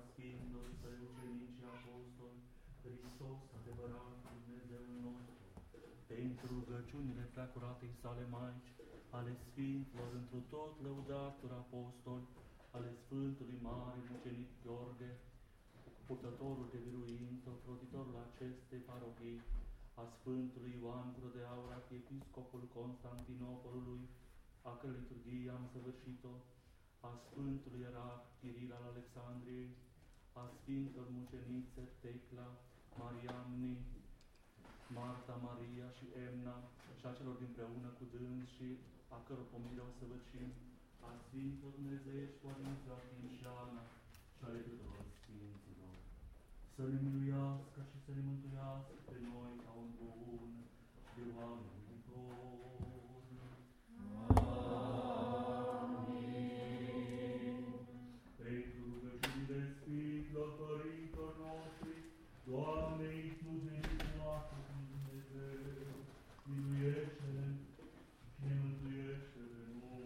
Sfinților Săi ucenici și apostoli, Hristos, adevăratul Dumnezeul nostru, pentru rugăciunile preacuratei sale Maici, ale Sfinților întru tot lăudatori apostoli, ale Sfântului Mare Mucenic Gheorghe, purtătorul de biruință, ocrotitorul acestei parohii, a Sfântului Ioan Gură de Aur, arhiepiscopul Constantinopolului, a cărei liturghie am săvârșit-o, a Sfântului Ierarh Chiril al Alexandriei, a Sfintelor Mucenițe Tecla, Mariamni, Marta, Maria și Emna, și a celor dinpreună cu dâns și a căror pomire o săvârșim, a Sfintelor Dumnezeiești Părinți Joachim și Ana și ale tuturor Sfinților. Să ne miluiască și să ne mântuiască pe noi ca un bun și de oameni viitor. Amin. Pentru rugăciunile Sfinților Părinților noștri, Doamne Iisuse, Iisuse, Dumnezeu, miluiește-ne și ne mântuiește pe noi.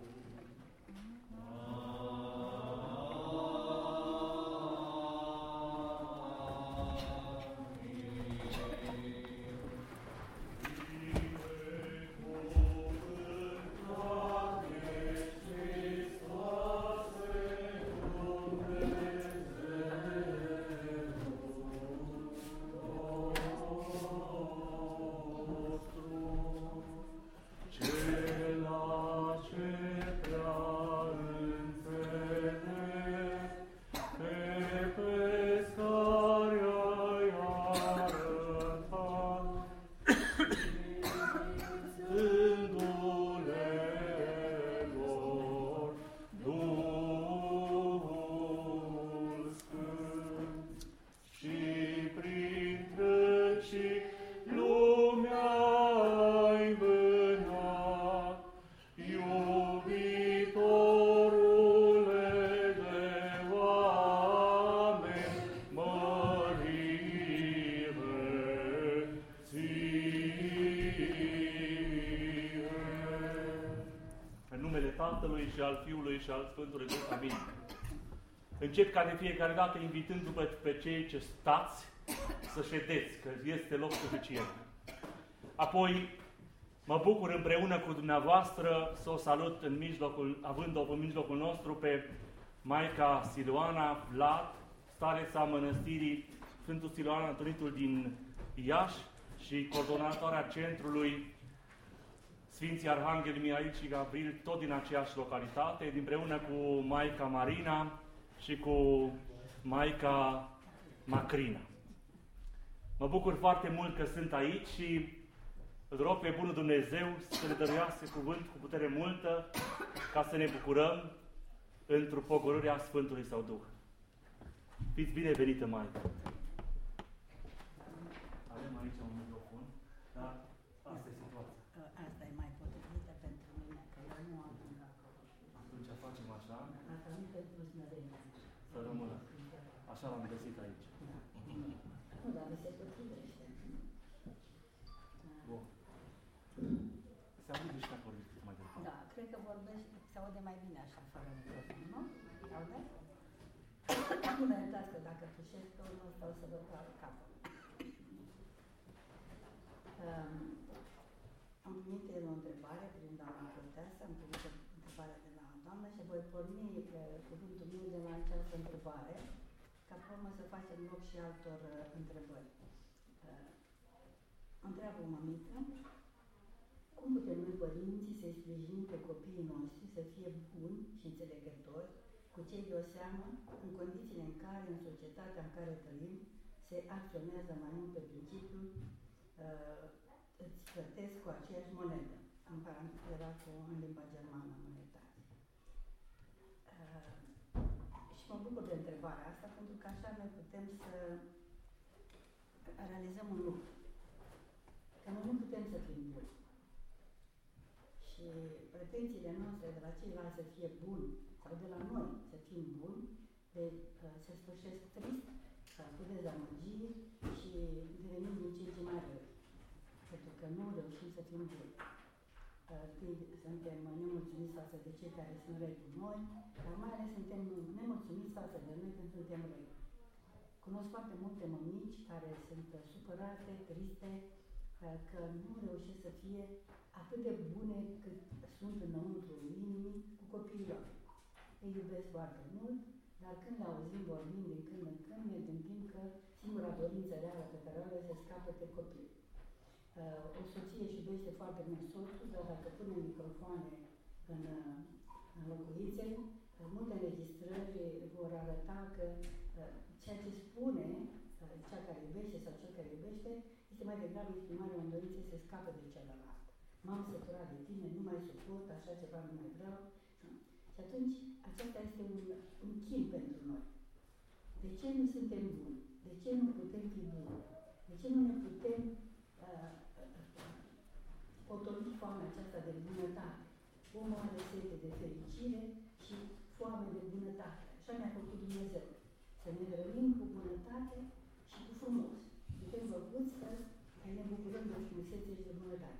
Și al Fiului și al Sfântului Duh. Amin. Încep ca de fiecare dată invitându-vă pe cei ce stați să ședeți, că este loc suficient. Apoi mă bucur împreună cu dumneavoastră să o salut având-o în mijlocul nostru pe Maica Siluana Vlad, stareța mănăstirii Sfântul Siluan Antonitul din Iași și coordonatoarea centrului Sfinții Arhangheli Mihail și Gavril, tot din aceeași localitate, împreună cu Maica Marina și cu Maica Macrina. Mă bucur foarte mult că sunt aici și îl rog pe Bunul Dumnezeu să ne dăruiască cuvânt cu putere multă ca să ne bucurăm într-o pogorârea Sfântului Său Duh. Fiți binevenită, Maica! Avem aici un microfon, dar asta e situația. Asta e mai potrivită pentru mine, că eu nu am un acolo. Atunci facem așa. Asta nu pentru smerenie. Să rămână. Așa l-am găsit aici. Da. Nu, dar se potrivește. Bun. Se aude și acolo mai departe. Da, cred că vorbești, se aude mai bine așa, fără microfon, nu? Se aude? Nu mă iertați că dacă tușesc pe urmă stau să vă trag capul. Am primit o întrebare prin doamna Curteasă, am primit o întrebare de la doamnă și voi porni cuvântul meu de la această întrebare, ca pe urmă să facem loc și altor întrebări. Întreabă o mămică, cum putem noi părinții să-i sprijinim pe copiii noștri să fie buni și înțelegători cu cei de o seamă, în condițiile în care, în societatea în care trăim, se acționează mai mult pe principiul îți plătesc cu aceeași monedă. În paranteză era în limba germană, mă iertați. Și mă bucur de întrebarea asta, pentru că așa noi putem să realizăm un lucru. Că noi nu putem să fim buni. Și pretențiile noastre de la ceilalți să fie buni, sau de la noi să fim buni, se sfârșesc trist, cu dezamăgiri și devenim din ce în ce mai răi. Pentru că nu reușim să fim buni. Suntem nemulțumiți față de cei care sunt răi cu noi, dar mai ales suntem nemulțumiți față de noi pentru că suntem suntem răi. Cunosc foarte multe mămici care sunt supărate, triste, că nu reușesc să fie atât de bune cât sunt înăuntru inimii cu copiii lor. Îi iubesc foarte mult, dar când le auzim vorbind din când în când, ne gândim că singura dorință reală pe care o are se scapă de copil. O soție își iubește foarte mult soțul, dar dacă pune microfoane în locuințe, multe înregistrări vor arăta că ceea ce spune cea care iubește sau cel care iubește este mai degrabă exprimarea unei dorințe să scape de celălalt. M-am săturat de tine, nu mai suport, așa ceva nu mai vreau. Și atunci, acesta este un chin pentru noi. De ce nu suntem buni? De ce nu putem fi buni? De ce nu ne putem potoli foamea aceasta de bunătate? Omul are sete de fericire și foame de bunătate. Așa ne-a făcut Dumnezeu. Să ne hrănim cu bunătate și cu frumos. Suntem făcuți să ne bucurăm de frumusețe și de bunătate.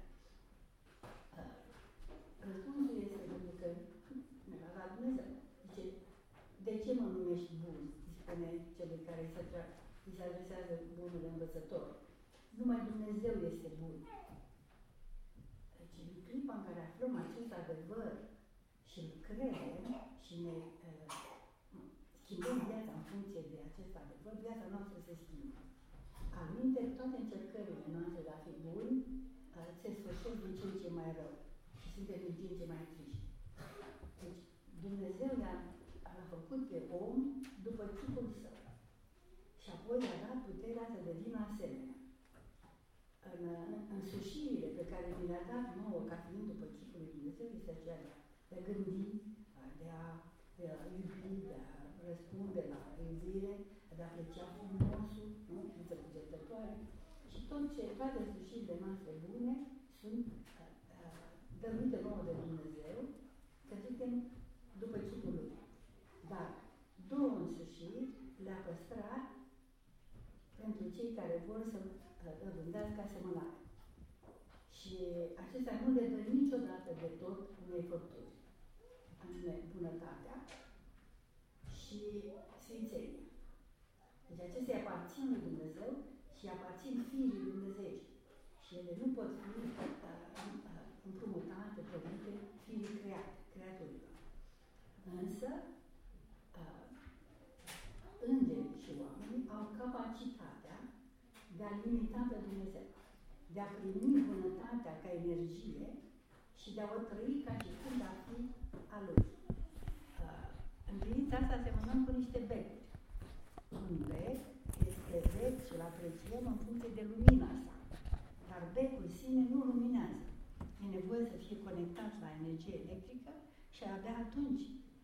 Răspunsul este pentru că ne l-a dat Dumnezeu. Zice, de ce mă numești bun? Spune celui care îi se adresează bunul învățător. Numai Dumnezeu este bun. Deci, în clipa în care aflăm acest adevăr și îl credem și ne schimbăm viața în funcție de acest adevăr, viața noastră se schimbă. Alminte, toate încercările noastre de a fi buni se sfârșesc din ce în ce mai rău și suntem din ce în ce mai triști. Deci, Dumnezeu l-a făcut pe om după chipul său și apoi i-a dat puterea să devină asemenea. În însușirile pe care mi le-a dat nouă ca fiind după chipul lui Dumnezeu este aceea de a gândi, de a iubi, de a răspunde la iubire, de a aprecia frumosul, ființă cugetătoare și toate însușirile noastre bune sunt dăruite nouă de Dumnezeu, că suntem după chipul lui. Dar două însușiri le-a păstrat pentru cei care vor să vândească asemănare. Și acestea nu le dă niciodată de tot unei făpturi, anume bunătatea și sfințenia. Deci acestea aparțin lui Dumnezeu și aparțin fiii lui Dumnezeu. Și ele nu pot fi împrumutate, părinte, fiii creaturilor. Însă, îngerii și oamenii au capacitatea de a limita pe Dumnezeu, de a primi bunătatea ca energie și de a o trăi ca și când ar fi a lui. În privința asta asemănăm cu niște becuri. Un bec este bec și îl apreciem în funcție de lumina sa. Dar becul sine nu luminează. E nevoie să fie conectat la energie electrică și abia atunci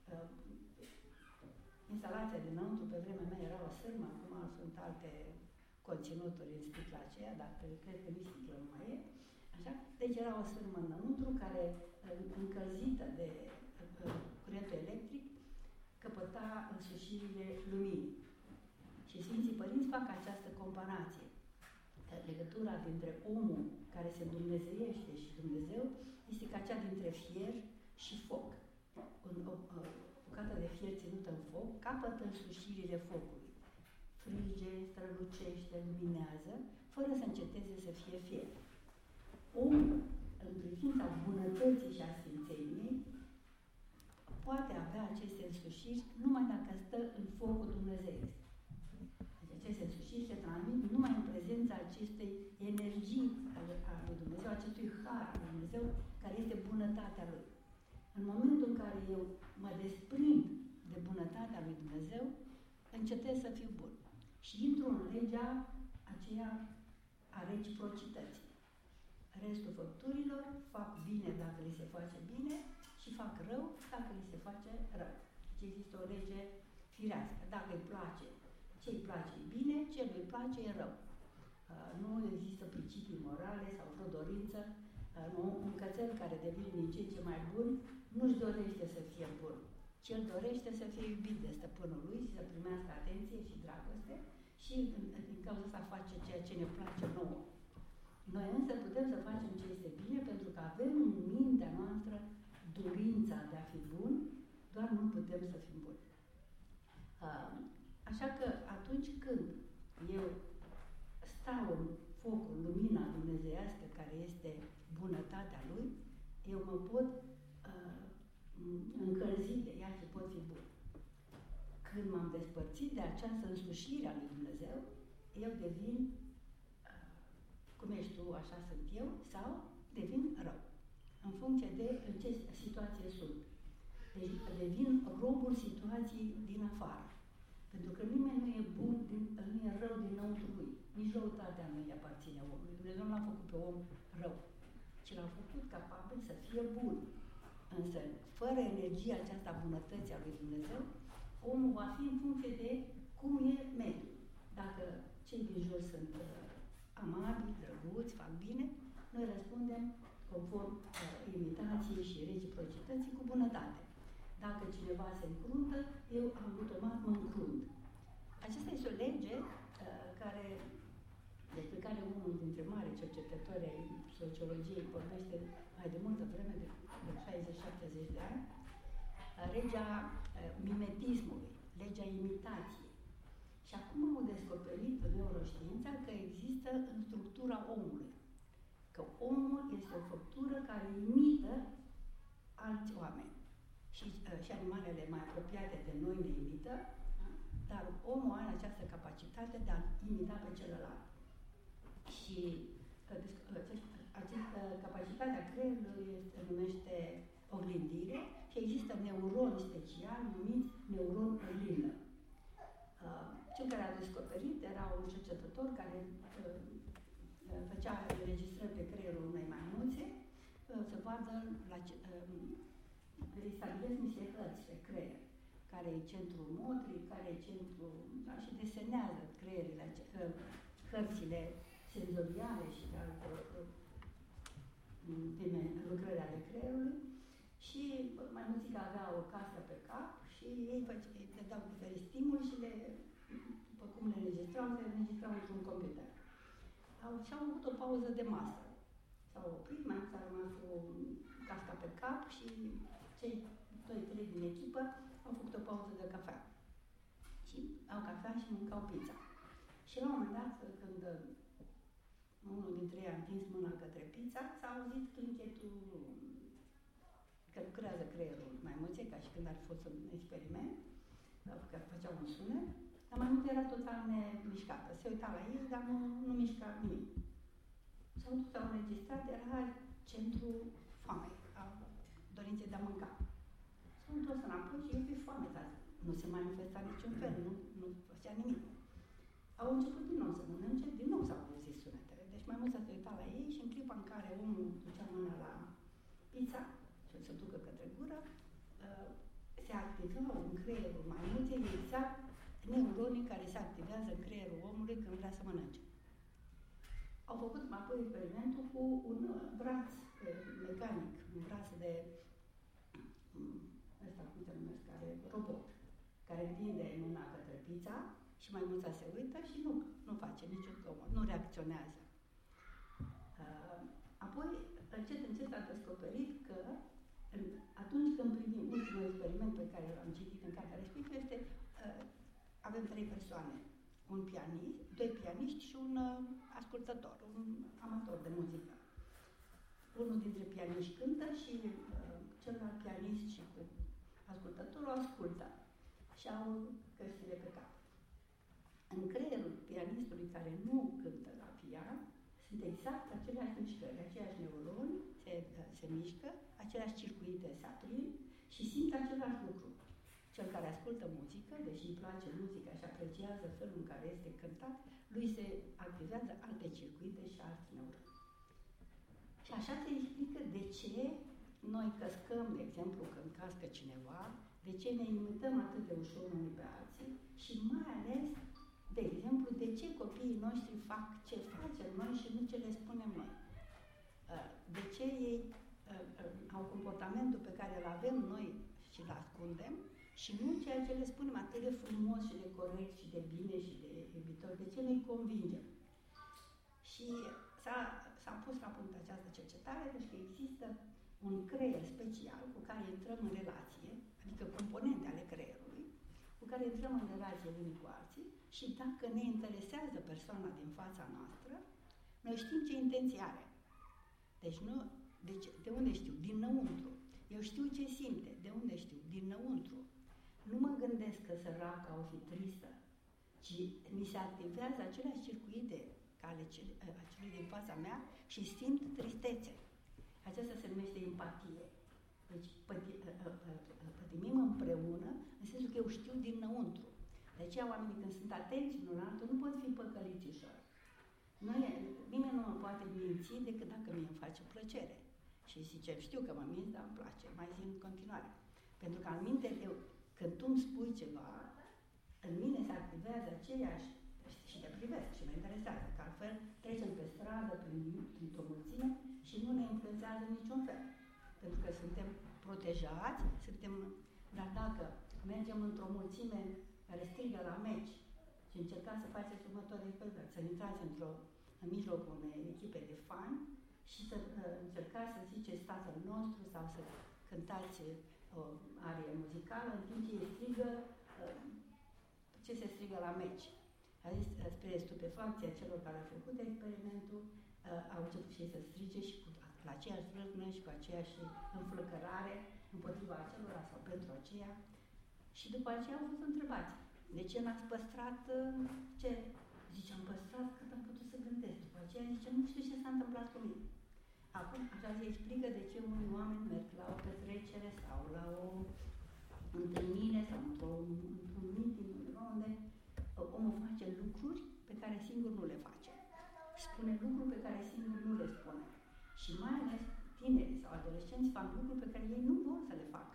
instalația dinăuntru, pe vremea mea era o sârmă, acum sunt alte conținuturi în sticla aceea, dar cred că nici sticlă nu mai e. Așa? Deci era o sârmă înăuntru care, încălzită de curentul electric, căpăta însușirile luminii. Și Sfinții Părinți fac această comparație. Legătura dintre omul care se dumnezeiește și Dumnezeu este ca cea dintre fier și foc. O bucată de fier ținută în foc capătă însușirile focului. Frige, strălucește, luminează, fără să înceteze să fie fier. Omul, în privința bunătății și a sfințeniei, poate avea aceste însușiri numai dacă stă în focul dumnezeiesc. Deci aceste însușiri se transmit numai în prezența acestei energii a lui Dumnezeu, acestui har al lui Dumnezeu, care este bunătatea lui. În momentul în care eu mă desprind de bunătatea lui Dumnezeu, încetez să fiu bun. Și intru în legea aceea a reciprocității. Restul făpturilor fac bine dacă li se face bine și fac rău dacă li se face rău. Deci există o lege firească. Dacă îi place, ce îi place e bine, ce nu îi place e rău. Nu există principii morale sau vreo dorință. Un cățel care devine din ce în ce mai bun nu-și dorește să fie bun, ci el dorește să fie iubit de stăpânul lui și să primească atenție și dragoste și din cauza asta face ceea ce ne place nouă. Noi însă putem să facem ce este bine pentru că avem în mintea noastră dorința de a fi bun, doar nu putem să fim buni. Așa de această însușire a lui Dumnezeu, eu devin, cum ești tu, așa sunt eu, sau devin rău, în funcție de în ce situație sunt. Deci devin robul situației din afară. Pentru că nimeni nu e bun, nu e rău dinăuntru lui. Nici răutatea nu îi aparține omului. Dumnezeu nu l-a făcut pe om rău, ci l-a făcut capabil să fie bun. Însă, fără energia aceasta bunătății a lui Dumnezeu, omul va fi în funcție de cum e mediul. Dacă cei din jur sunt amabili, drăguți, fac bine, noi răspundem conform imitației și reciprocității cu bunătate. Dacă cineva se încruntă, eu automat mă încrunt. Aceasta este o lege despre care unul dintre mari cercetători ai sociologiei vorbește mai de multă vreme, de 60-70 de ani, legea mimetismului, legea imitației. Și acum au descoperit neuroștiința că există în structura omului. Că omul este o făptură care imită alți oameni. Și animalele mai apropiate de noi ne imită, dar omul are această capacitate de a imita pe celălalt. Și această capacitate a creierului se numește oglindire și există neuroni special numiți neuroni oglindă. Cel care a descoperit era un cercetător care făcea înregistrări pe creierul unei maimuțe să vadă îi stabilesc niște hărți pe creier, care e centrul motric, care e centrul, da, și desenează creierile, hărțile senzoriale și de alte lucrări ale creierului. Și maimuțica avea o casă pe cap și ei le dau diferite stimuli și după cum le înregistrau, se înregistrau într-un computer. Și-au avut o pauză de masă. S-au oprit, maimuța a rămas cu casca pe cap și cei 2-3 din echipă au făcut o pauză de cafea. Și au cafea și mâncau pizza. Și la un moment dat, când unul dintre ei a întins mâna către pizza, s-a auzit clinchetul că lucrează creierul maimuței, ca și când ar fi fost un experiment, că făcea un sunet, dar maimuța era total nemișcată. Se uita la ei, dar nu mișca nimic. S-au dus, s-au înregistrat, era centrul foamei, a dorinței de a mânca. S-au întors înapoi și eu fi foame, dar nu se manifesta niciun fel, nu făcea nimic. Au început din nou să mănânce, din nou s-au auzit sunetele. Deci maimuța se uita la ei și în clipa în care omul ducea mâna la pizza și se ducă către gură, se activau în creierul maimuței exact neuronii care se activează în creierul omului când vrea să mănânce. Au făcut apoi experimentul cu un braț mecanic, un braț de ăsta, cum se numesc, robot, care întinde mâna către pizza și maimuța se uită și nu face niciun comod, nu reacționează. Apoi, încet a descoperit că atunci când privim ultimul experiment pe care l-am citit în cartea respectivă, este avem 3 persoane, un pianist, 2 pianiști și un ascultător, un amator de muzică. Unul dintre pianiști cântă și celălalt pianist și cu ascultătorul ascultă și au căștile pe cap. În creierul pianistului care nu cântă la pian sunt exact aceleași mișcări, aceiași neuroni se mișcă, aceleași circuite se aprind și simt același lucru. Cel care ascultă muzică, deși îi place muzica și apreciază felul în care este cântat, lui se activează alte circuite și alți neuroni. Și așa se explică de ce noi căscăm, de exemplu, când cască cineva, de ce ne imităm atât de ușor unii pe alții și mai ales, de exemplu, de ce copiii noștri fac ce facem noi și nu ce le spunem noi. De ce ei au comportamentul pe care îl avem noi și îl ascundem și nu ceea ce le spunem atât de frumos și de corect și de bine și de iubitor, de ce noi convingem. Și s-a pus la punct această cercetare, deci că există un creier special cu care intrăm în relație, adică componente ale creierului, cu care intrăm în relație unii cu alții și dacă ne interesează persoana din fața noastră, noi știm ce intenție are. Deci, de unde știu? Dinăuntru. Eu știu ce simte. De unde știu? Dinăuntru. Nu mă gândesc că săraca o fi tristă Și mi se activează aceleași circuite ca ale acelui din fața mea și simt tristețe. Aceasta se numește empatie. Deci pătimim împreună, în sensul că eu știu dinăuntru. De aceea oamenii când sunt atenți unul la altul nu pot fi păcăliți ușor. Nimeni nu mă poate minți decât dacă mie îmi face plăcere. Și zice, știu că mă minți, dar îmi place, mai zi în continuare. Pentru că în minte, când tu îmi spui ceva, în mine se activează aceeași și te privesc și mă interesează, că altfel trecem pe stradă printr-o mulțime și nu ne influențează niciun fel. Pentru că suntem protejați, dar dacă mergem într-o mulțime care strigă la meci și încercați să faceți următorul experiment, să intrați în mijlocul unei echipe de fani și să încercați să ziceți Tatăl nostru sau să cântați o arie muzicală în timp ce ei strigă ce se strigă la meci. Spre stupefacția celor care au făcut experimentul, au început și ei să strige și la aceeași vrăjnă și cu aceeași înflăcărare împotriva acelora sau pentru aceea. Și după aceea au fost întrebați, de ce n-ați păstrat ce? Zice, am păstrat cât am putut să gândesc. După aceea zice, nu știu ce s-a întâmplat cu mine. Acum, așa se explică de ce unii oameni merg la o petrecere sau la o întâlnire sau într-un meeting unde omul face lucruri pe care singur nu le face. Spune lucruri pe care singur nu le spune. Și mai ales tinerii sau adolescenți fac lucruri pe care ei nu vor să le facă.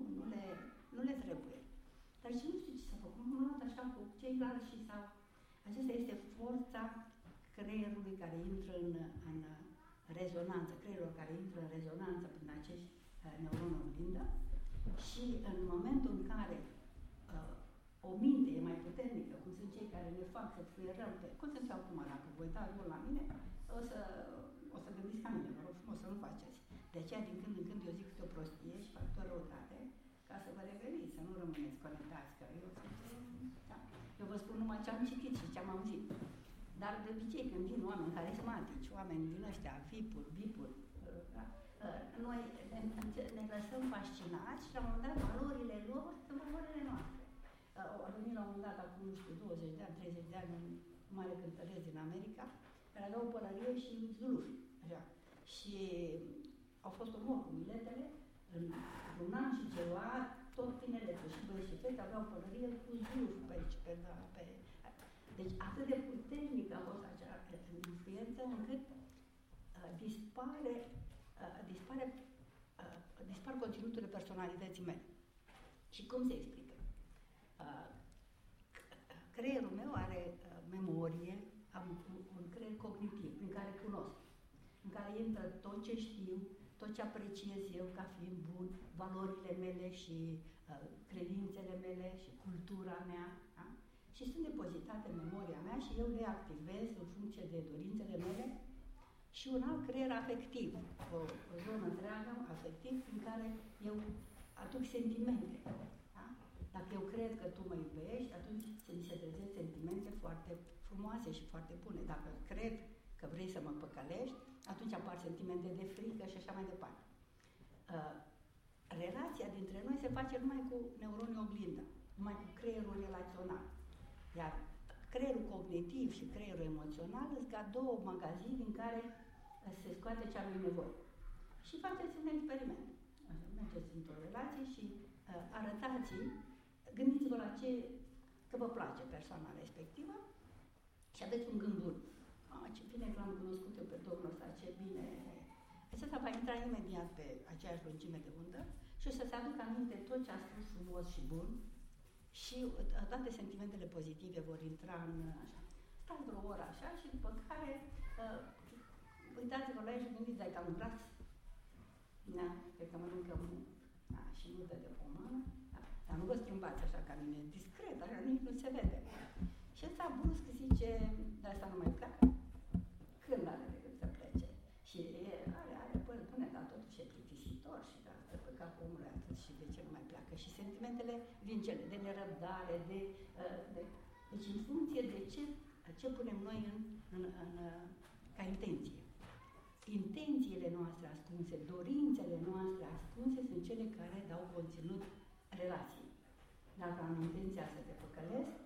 Nu le trebuie. Dar și nu știu ce să fac. M-am luat așa cu ceilalți și sau... Aceasta este forța creierului care intră în rezonanță, creierul care intră în rezonanță prin acești neuroni oglindă și în momentul în care o minte e mai puternică, cum sunt cei care ne fac să fluierăm pe... Cum sunt eu acum, dacă vă uitați mult la mine, o să gândiți ca mine, vă rog frumos să nu faceți. De aceea, din când în când, eu zic câte o prostie și fac tot răutate, ca să vă reveniți, să nu rămâneți conectați, că eu vă spun numai ce am citit și ce am auzit. Dar de obicei, când vin oameni carismatici, oameni din ăștia, VIP-uri, da? Noi ne lăsăm fascinați și la un moment dat valorile lor sunt valorile noastre. A venit la un moment dat, acum, nu știu, 20 de ani, 30 de ani, un mare cântăresc din America, care avea o pălărie și zulufi, așa. Și au fost omor cu biletele, un an și ceva, tot tineretul și băieți și fete aveau pălărie cu zulufi pe aici, Deci atât de puternică a fost acea influență încât dispar conținuturile personalității mele. Și cum se explică? Creierul meu are memorie, am un creier cognitiv prin care cunosc, în care intră tot ce știu, tot ce apreciez eu ca fiind bun, valorile mele și credințele mele și cultura mea, da? Și sunt depozitate în memoria mea și eu le activez în funcție de dorințele mele și un alt creier afectiv, o zonă întreagă afectiv prin care eu aduc sentimente. Da? Dacă eu cred că tu mă iubești, atunci mi se trezesc sentimente foarte frumoase și foarte bune. Dacă cred că vrei să mă păcălești, atunci apar sentimente de frică și așa mai departe. Relația dintre noi se face numai cu neuronii oglindă, numai cu creierul relațional. Iar creierul cognitiv și creierul emoțional îți ca două magazini din care se scoate ce am nevoie. Și faceți un experiment. Mergeți într-o relație și arătați-i, gândiți-vă la că vă place persoana respectivă și aveți un gând bun. Ce bine că l-am cunoscut eu pe domnul ăsta, ce bine... Acesta va intra imediat pe aceeași lungime de undă și o să se aducă aminte tot ce a spus frumos și bun și toate sentimentele pozitive vor intra în așa. Stați vreo oră așa și după care uitați-vă la el și gândiți, ai cam un braț? Da, cred că mănâncă și nu dă de pomană. Da. Dar nu vă strâmbați așa ca mine, discret, așa nici nu se vede. Și ăsta brusc zice, dar asta nu mai pleacă? Când are de gând să plece? Și are până bune, dar totuși e plictisitor și da, pe capul omului atât și de ce nu mai pleacă. Și sentimentele vin cele de nerăbdare, deci în funcție de ce punem noi ca intenție. Intențiile noastre ascunse, dorințele noastre ascunse sunt cele care dau conținut relației. Dacă am intenția să te păcălesc,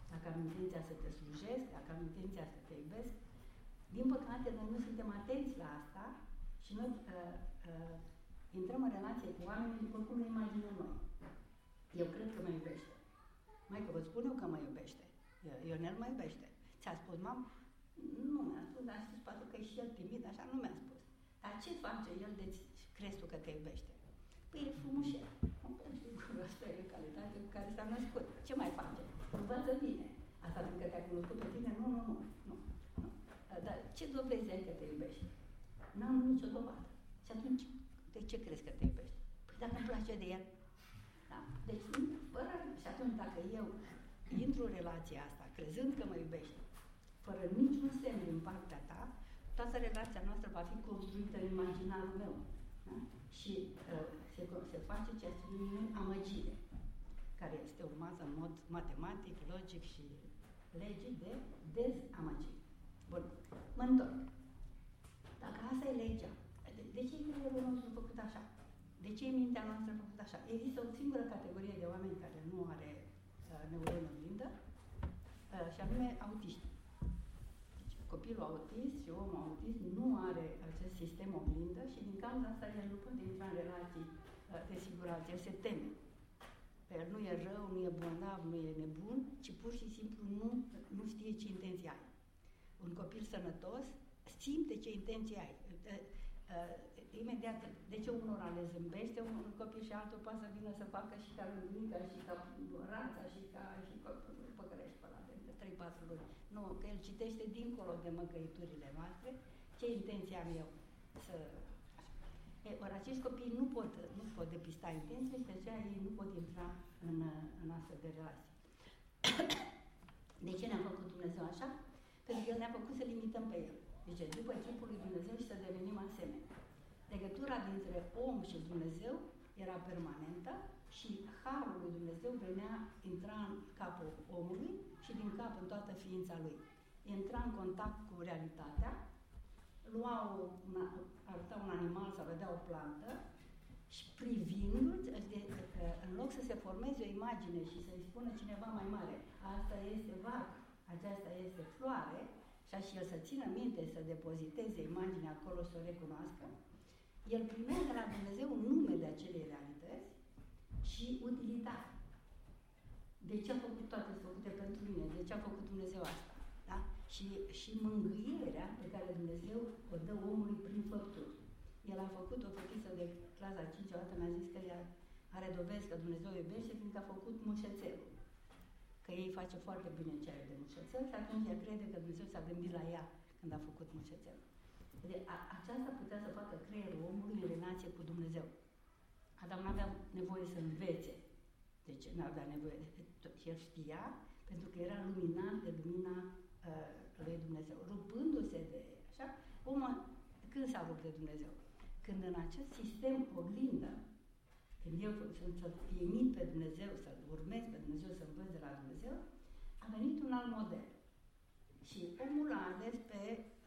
dacă am intenția să te slujesc, dacă am intenția să te iubesc. Din păcate, noi nu suntem atenți la asta și noi intrăm în relație cu oamenii după cum ne imaginăm noi. Eu cred că mă iubește. Maică, vă spun eu că mă iubește. Ionel mă iubește. Ți-a spus, mamă? Nu mi-a spus, dar a spus poate că e și el timid, așa nu mi-a spus. Dar ce face el de crezi tu că te iubește? Păi e frumușel. Asta e calitatea cu care s-a născut. Ce mai face? Învață bine. Asta pentru că te-a cunoscut pe tine? Nu. Dar ce dovezi ai că te iubește? N-am nicio dovadă. Și atunci, de ce crezi că te iubește? Păi dacă îmi place de el. Da? Deci, fără, și atunci dacă eu intru în relația asta, crezând că mă iubește, fără niciun semn din partea ta, toată relația noastră va fi construită în imaginarul meu. Da? Și se face ceea ce numim amăgire, care este urmată în mod matematic, logic și lege de dezamăgire. Bun, mă întorc. Dacă asta e legea, de ce e creierul nostru făcut așa? De ce e mintea noastră făcută așa? Există o singură categorie de oameni care nu are neuronă blindă, și anume autiști. Deci, copilul autist și omul autist nu are acest sistem oglindă și din cauza asta el nu poate intra în relații de siguranță, el se teme. El nu e rău, nu e bolnav, nu e nebun, ci pur și simplu nu știe ce intenție ai. Un copil sănătos simte ce intenție ai. Imediat, de ce unora le zâmbește un copil și altul poate să vină să facă și ca luminică, și ca rața, și ca păcărești pe ăla de 3-4 luni. Nu, că el citește dincolo de măcăiturile noastre ce intenție am eu să... Ori acești copii nu pot depista intențiile și de aceea ei nu pot intra în astfel de relații. De ce ne-a făcut Dumnezeu așa? Pentru că El ne-a făcut să limităm pe El. Deci, după chipul lui Dumnezeu și să devenim asemenea. Legătura dintre om și Dumnezeu era permanentă și harul lui Dumnezeu intra în capul omului și din cap în toată ființa lui. Intra în contact cu realitatea, arăta un animal sau vedea o plantă și privindu-l, în loc să se formeze o imagine și să-i spună cineva mai mare, asta este vacă, aceasta este floare, și el să țină minte, să depoziteze imaginea acolo și să o recunoască, el primea de la Dumnezeu numele acelei realități și utilitate. De ce a făcut toate făcute pentru mine? De ce a făcut Dumnezeu asta? Da? Și mângâierea pe care Dumnezeu o dă omului prin făpturi. El a făcut o fetiță de clasa 5, o dată mi-a zis că ea are dovezi că Dumnezeu iubește fiindcă a făcut mușețelul. Că ei face foarte bine ce are de mușețel și atunci ea crede că Dumnezeu s-a gândit la ea când a făcut mușețelul. Aceasta putea să facă creierul omului în relație cu Dumnezeu. Adam nu avea nevoie să învețe. Deci nu avea nevoie. El știa pentru că era luminat de lumina lui Dumnezeu. Rupându-se de așa, omul când s-a rupt de Dumnezeu? Când în acest sistem oglindă, când eu să imit pe Dumnezeu, să-L urmez pe Dumnezeu, să învăț de la Dumnezeu, a venit un alt model. Și omul a ales pe,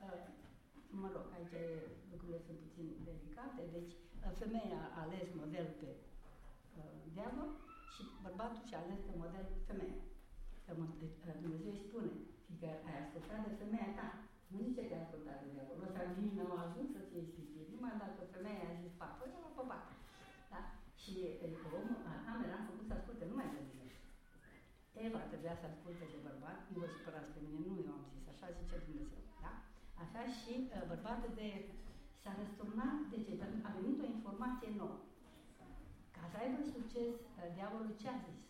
mă rog, aici lucrurile sunt puțin delicate, deci femeia a ales model pe diavol și bărbatul și-a ales pe model femeia. Că Dumnezeu îi spune, fiindcă ai ascultat de femeia ta, nu zice că ai ascultat de diavol, o să nici nu a ajuns să fie ispitit, numai dacă femeia a zis papă, el a păpat. Da? Și omul, Adam era făcut să asculte numai de Dumnezeu. Eva trebuia să asculte de bărbat, nu vă supărați pe mine, nu eu am zis, așa zice Dumnezeu. Da? Așa și bărbatul s-a răsturnat, de ce? Pentru că a venit o informație nouă. Ca să aibă succes, diavolul ce a zis?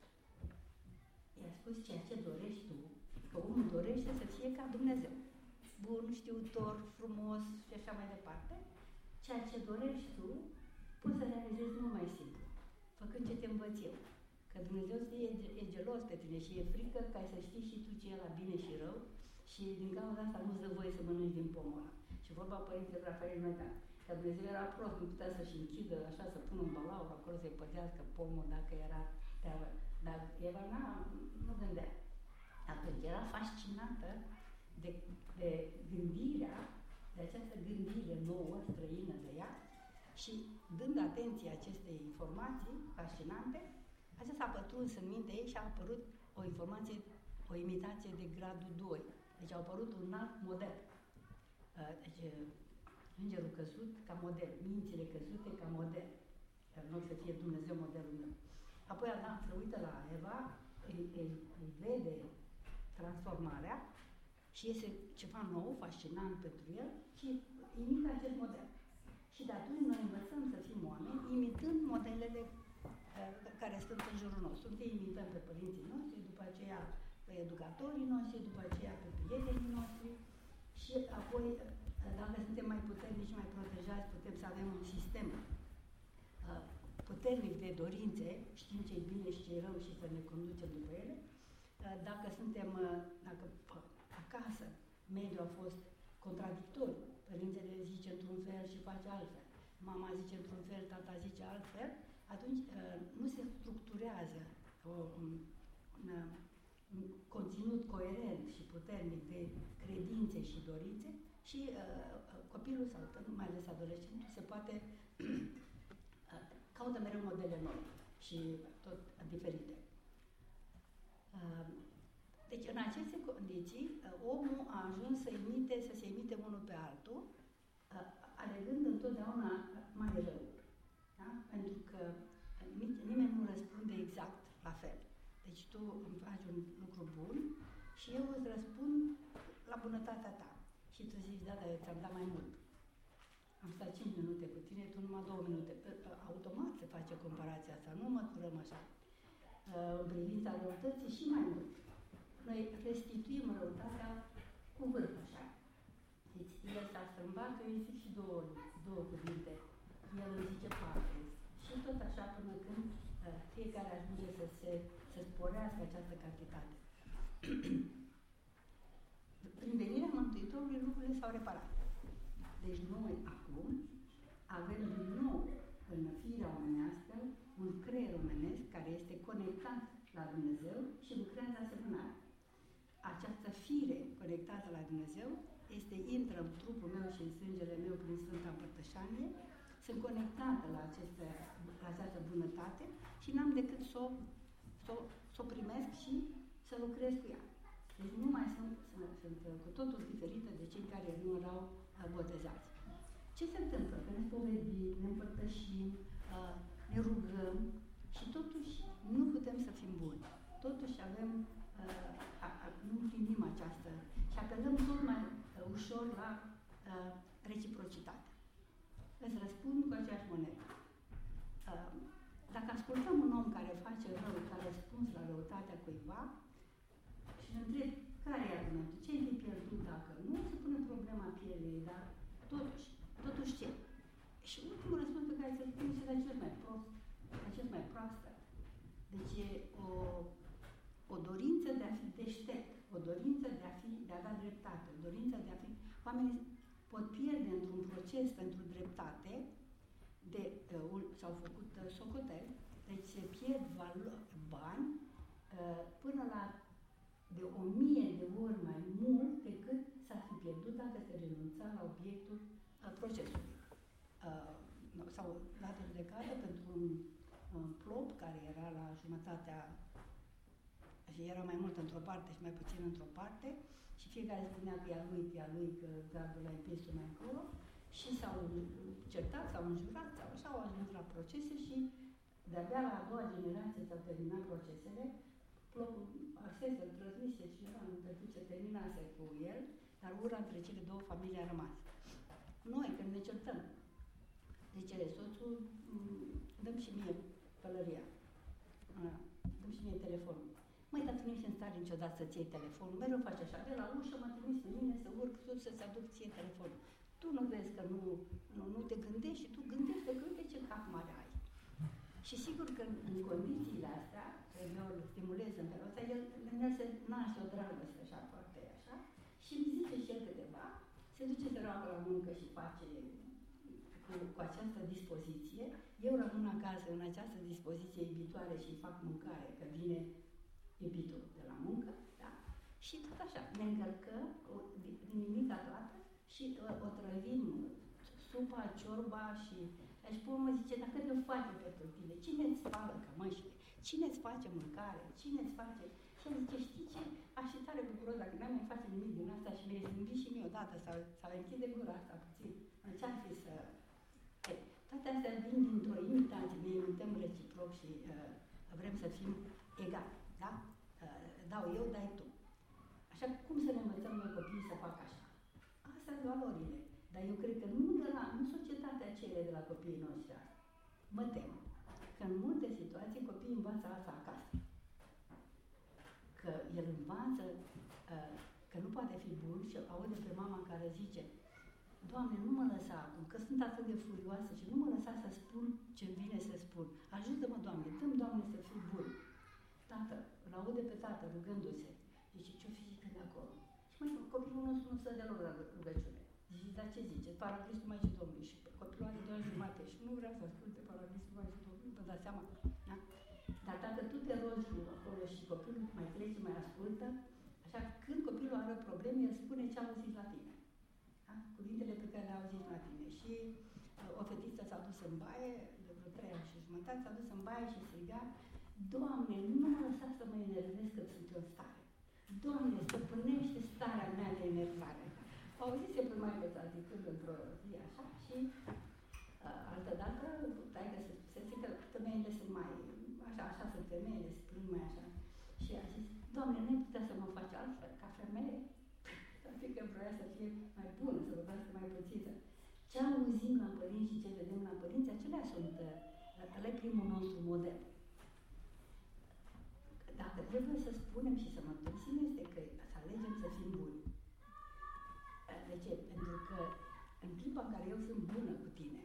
I-a spus ceea ce dorești tu, că omul dorește să fie ca Dumnezeu. Bun, știutor, frumos și așa mai departe. Ceea ce dorești tu, poți să realizezi mult mai simplu, făcând ce te învăț eu. Că Dumnezeu e gelos pe tine și e frică ca să știi și tu ce e la bine și rău și din cauza asta nu-ți dă voie să mănânci din pomul ăla. Și vorba Părintele Rafael Mădean, că Dumnezeu era prost, nu putea să-și închidă așa, să pună un balaur acolo, să-i păzească pomul dacă era teavă. Dar Eva nu gândea. Atunci era fascinată de gândirea, de această gândire nouă, străină de ea, și dând atenție acestei informații fascinante, aceasta a pătruns în mintea ei și a apărut o informație o imitație de gradul 2. Deci a apărut un alt model. Deci, îngerul căzut ca model, mințile căzute ca model. În loc să fie Dumnezeu modelul meu. Apoi Adam se uită la Eva, îi vede transformarea și iese ceva nou, fascinant pentru el și imită acest model. Și de atunci noi învățăm să fim oameni imitând modelele care sunt în jurul nostru. Întâi imităm pe părinții noștri, după aceea pe educatorii noștri, după aceea pe prietenii noștri și apoi, dacă suntem mai puternici, mai protejați, putem să avem un sistem puternic de dorințe, știm ce-i bine și ce-i rău și să ne conducem după ele. Dacă acasă mediul a fost contradictoriu, părintele zice într-un fel și face altfel, mama zice într-un fel, tata zice altfel, atunci nu se structurează un conținut coerent și puternic de credințe și dorințe și copilul sau mai ales adolescentul se poate caută mereu modele noi și tot diferite. Deci, în aceste condiții, omul a ajuns să se imite unul pe altul, alegând întotdeauna mai rău. Da? Pentru că nimeni nu răspunde exact la fel. Deci tu îmi faci un lucru bun și eu îți răspund la bunătatea ta. Și tu zici, da, dar eu ți-am dat mai mult. Am stat 5 minute cu tine, tu numai 2 minute. Automat se face comparația asta, nu măsurăm așa. În privința răutății și mai mult. Noi restituim răutatea cu vârf, așa. Deci el s-a strâmbat, eu îi zic și două cuvinte. El îmi zice 4. Și tot așa până când fiecare ajunge să sporească această cantitate. Prin venirea Mântuitorului lucrurile s-au reparat. Deci noi acum avem din nou în firea omenească un creier omenesc care este conectat la Dumnezeu și lucrează asemănare. Această fire conectată la Dumnezeu intră în trupul meu și în sângele meu prin Sfânta Împărtășanie, sunt conectată la această bunătate și n-am decât să o primesc și să lucrez cu ea. Deci nu mai sunt cu totul diferite de cei care nu erau botezați. Ce se întâmplă? Că ne spovedim, ne împărtășim, ne rugăm și totuși nu putem să fim buni. Totuși nu împlinim această și apelăm tot mai ușor la reciprocitate. Îți răspund cu aceeași monedă. Dacă ascultăm un om care face rău, care răspuns la răutatea cuiva și îl întreb care e argumentul, ce ai pierdut dacă nu, se pune problema pielei, dar totuși ce? Și ultimul răspuns pe care ți-l spun este acest mai prost, acest mai proastă. Deci e o dorință de a fi deștept, o dorință de a avea dreptate, o dorință de a fi... Oamenii pot pierde într-un proces pentru dreptate, s-au făcut socoteli, deci se pierd bani până la de 1000 de ori mai mult decât s-ar fi pierdut dacă se renunța la obiectul procesului. S-au dat în judecată pentru un plop care era la jumătatea și era mai mult într-o parte și mai puțin într-o parte și fiecare spunea că e a lui, că gardul a împins mai încolo și s-au certat, s-au înjurat, sau așa, au ajuns la procese și de-abia la a doua generație s-au terminat procesele, plopul Arsese, îl trăznise cineva, în tăcut se terminase cu el, dar ura între cele două familii a rămas. Noi, când ne certăm, zice soțul, dă-mi și mie pălăria, dă-mi și mie telefonul. Măi, dar tu nu ești în stare niciodată să-ți iei telefonul, mereu faci așa, de la ușă mă trimis pe mine să urc sus să-ți aduc ție telefonul. Tu nu vezi că nu te gândești și tu gândești că uite ce cap mare ai. Și sigur că în condițiile astea, că eu îl stimulez în felul ăsta, el se naște o dragoste așa, foarte așa, și îmi zice și el câteva, se duce să roagă la muncă și face cu această dispoziție, eu rămân acasă în această dispoziție iubitoare și fac mâncare, că vine iubitul de la muncă, da? Și tot așa, ne încărcăm din nimica toată și o trăvim supa, ciorba și... Deci pe urmă zice, dacă te face pentru tine, cine îți spală cămășile? Cine îți face mâncare? Cine îți face... Și el zice, știi ce? Aș fi tare bucuros dacă n-am mai face nimic din asta și mi-ai zâmbit și mie odată sau închide gura asta puțin. Ce-ar fi să... Toate astea vin dintr-o imitație, ne imităm reciproc și vrem să fim egali, da? Dau eu, dai tu. Așa, cum să ne învățăm noi copiii să facă așa? Astea sunt valorile. Dar eu cred că nu societatea cere de la copiii noștri asta. Mă tem că în multe situații copiii învață asta acasă. Că el învață că nu poate fi bun și aude pe mama care zice, Doamne, nu mă lăsa acum, că sunt atât de furioasă și nu mă lăsa să spun ce-mi vine să spun. Ajută-mă, Doamne, dă-mi, Doamne, să fiu bun. Tată, îl aude pe tată rugându-se. Zice, ce-o fi zică de acolo? Și mai copilul nostru nu stă deloc la rugăciune. Zice, dar ce zice? Paraclisul Maicii Domnului. Și copilul are 2 ani jumate și nu vrea să asculte Paraclisul Maicii Domnului, vă dați seama? Da? Dar dacă tu te rogi acolo și copilul mai trece, mai ascultă, așa, când copilul are probleme, el spune ce a auzit la tine. Da? Cuvintele pe care le-a auzit la tine. Și o fetiță s-a dus în baie, de vreo 3 ani și jumătate, s-a dus în baie și striga, Doamne, nu mă lăsa să mă enervez când sunt în stare. Doamne, stăpânește starea mea de enervare. Auzise pe mai pe zicând într-o zi așa și altădată, taică se spusese că femeile sunt mai, așa sunt femeile, se plâng mai așa. Și a zis, Doamne, nu-i putea să mă faci altfel, ca femeie? Adică vroia să fie mai bună, să vorbească mai puțină. Ce auzim la părinți și ce vedem la părinți, acelea sunt, ăla e primul nostru model. Dacă trebuie să spunem și să mărturisim, este că să alegem să fim buni. De ce? Pentru că în clipa în care eu sunt bună cu tine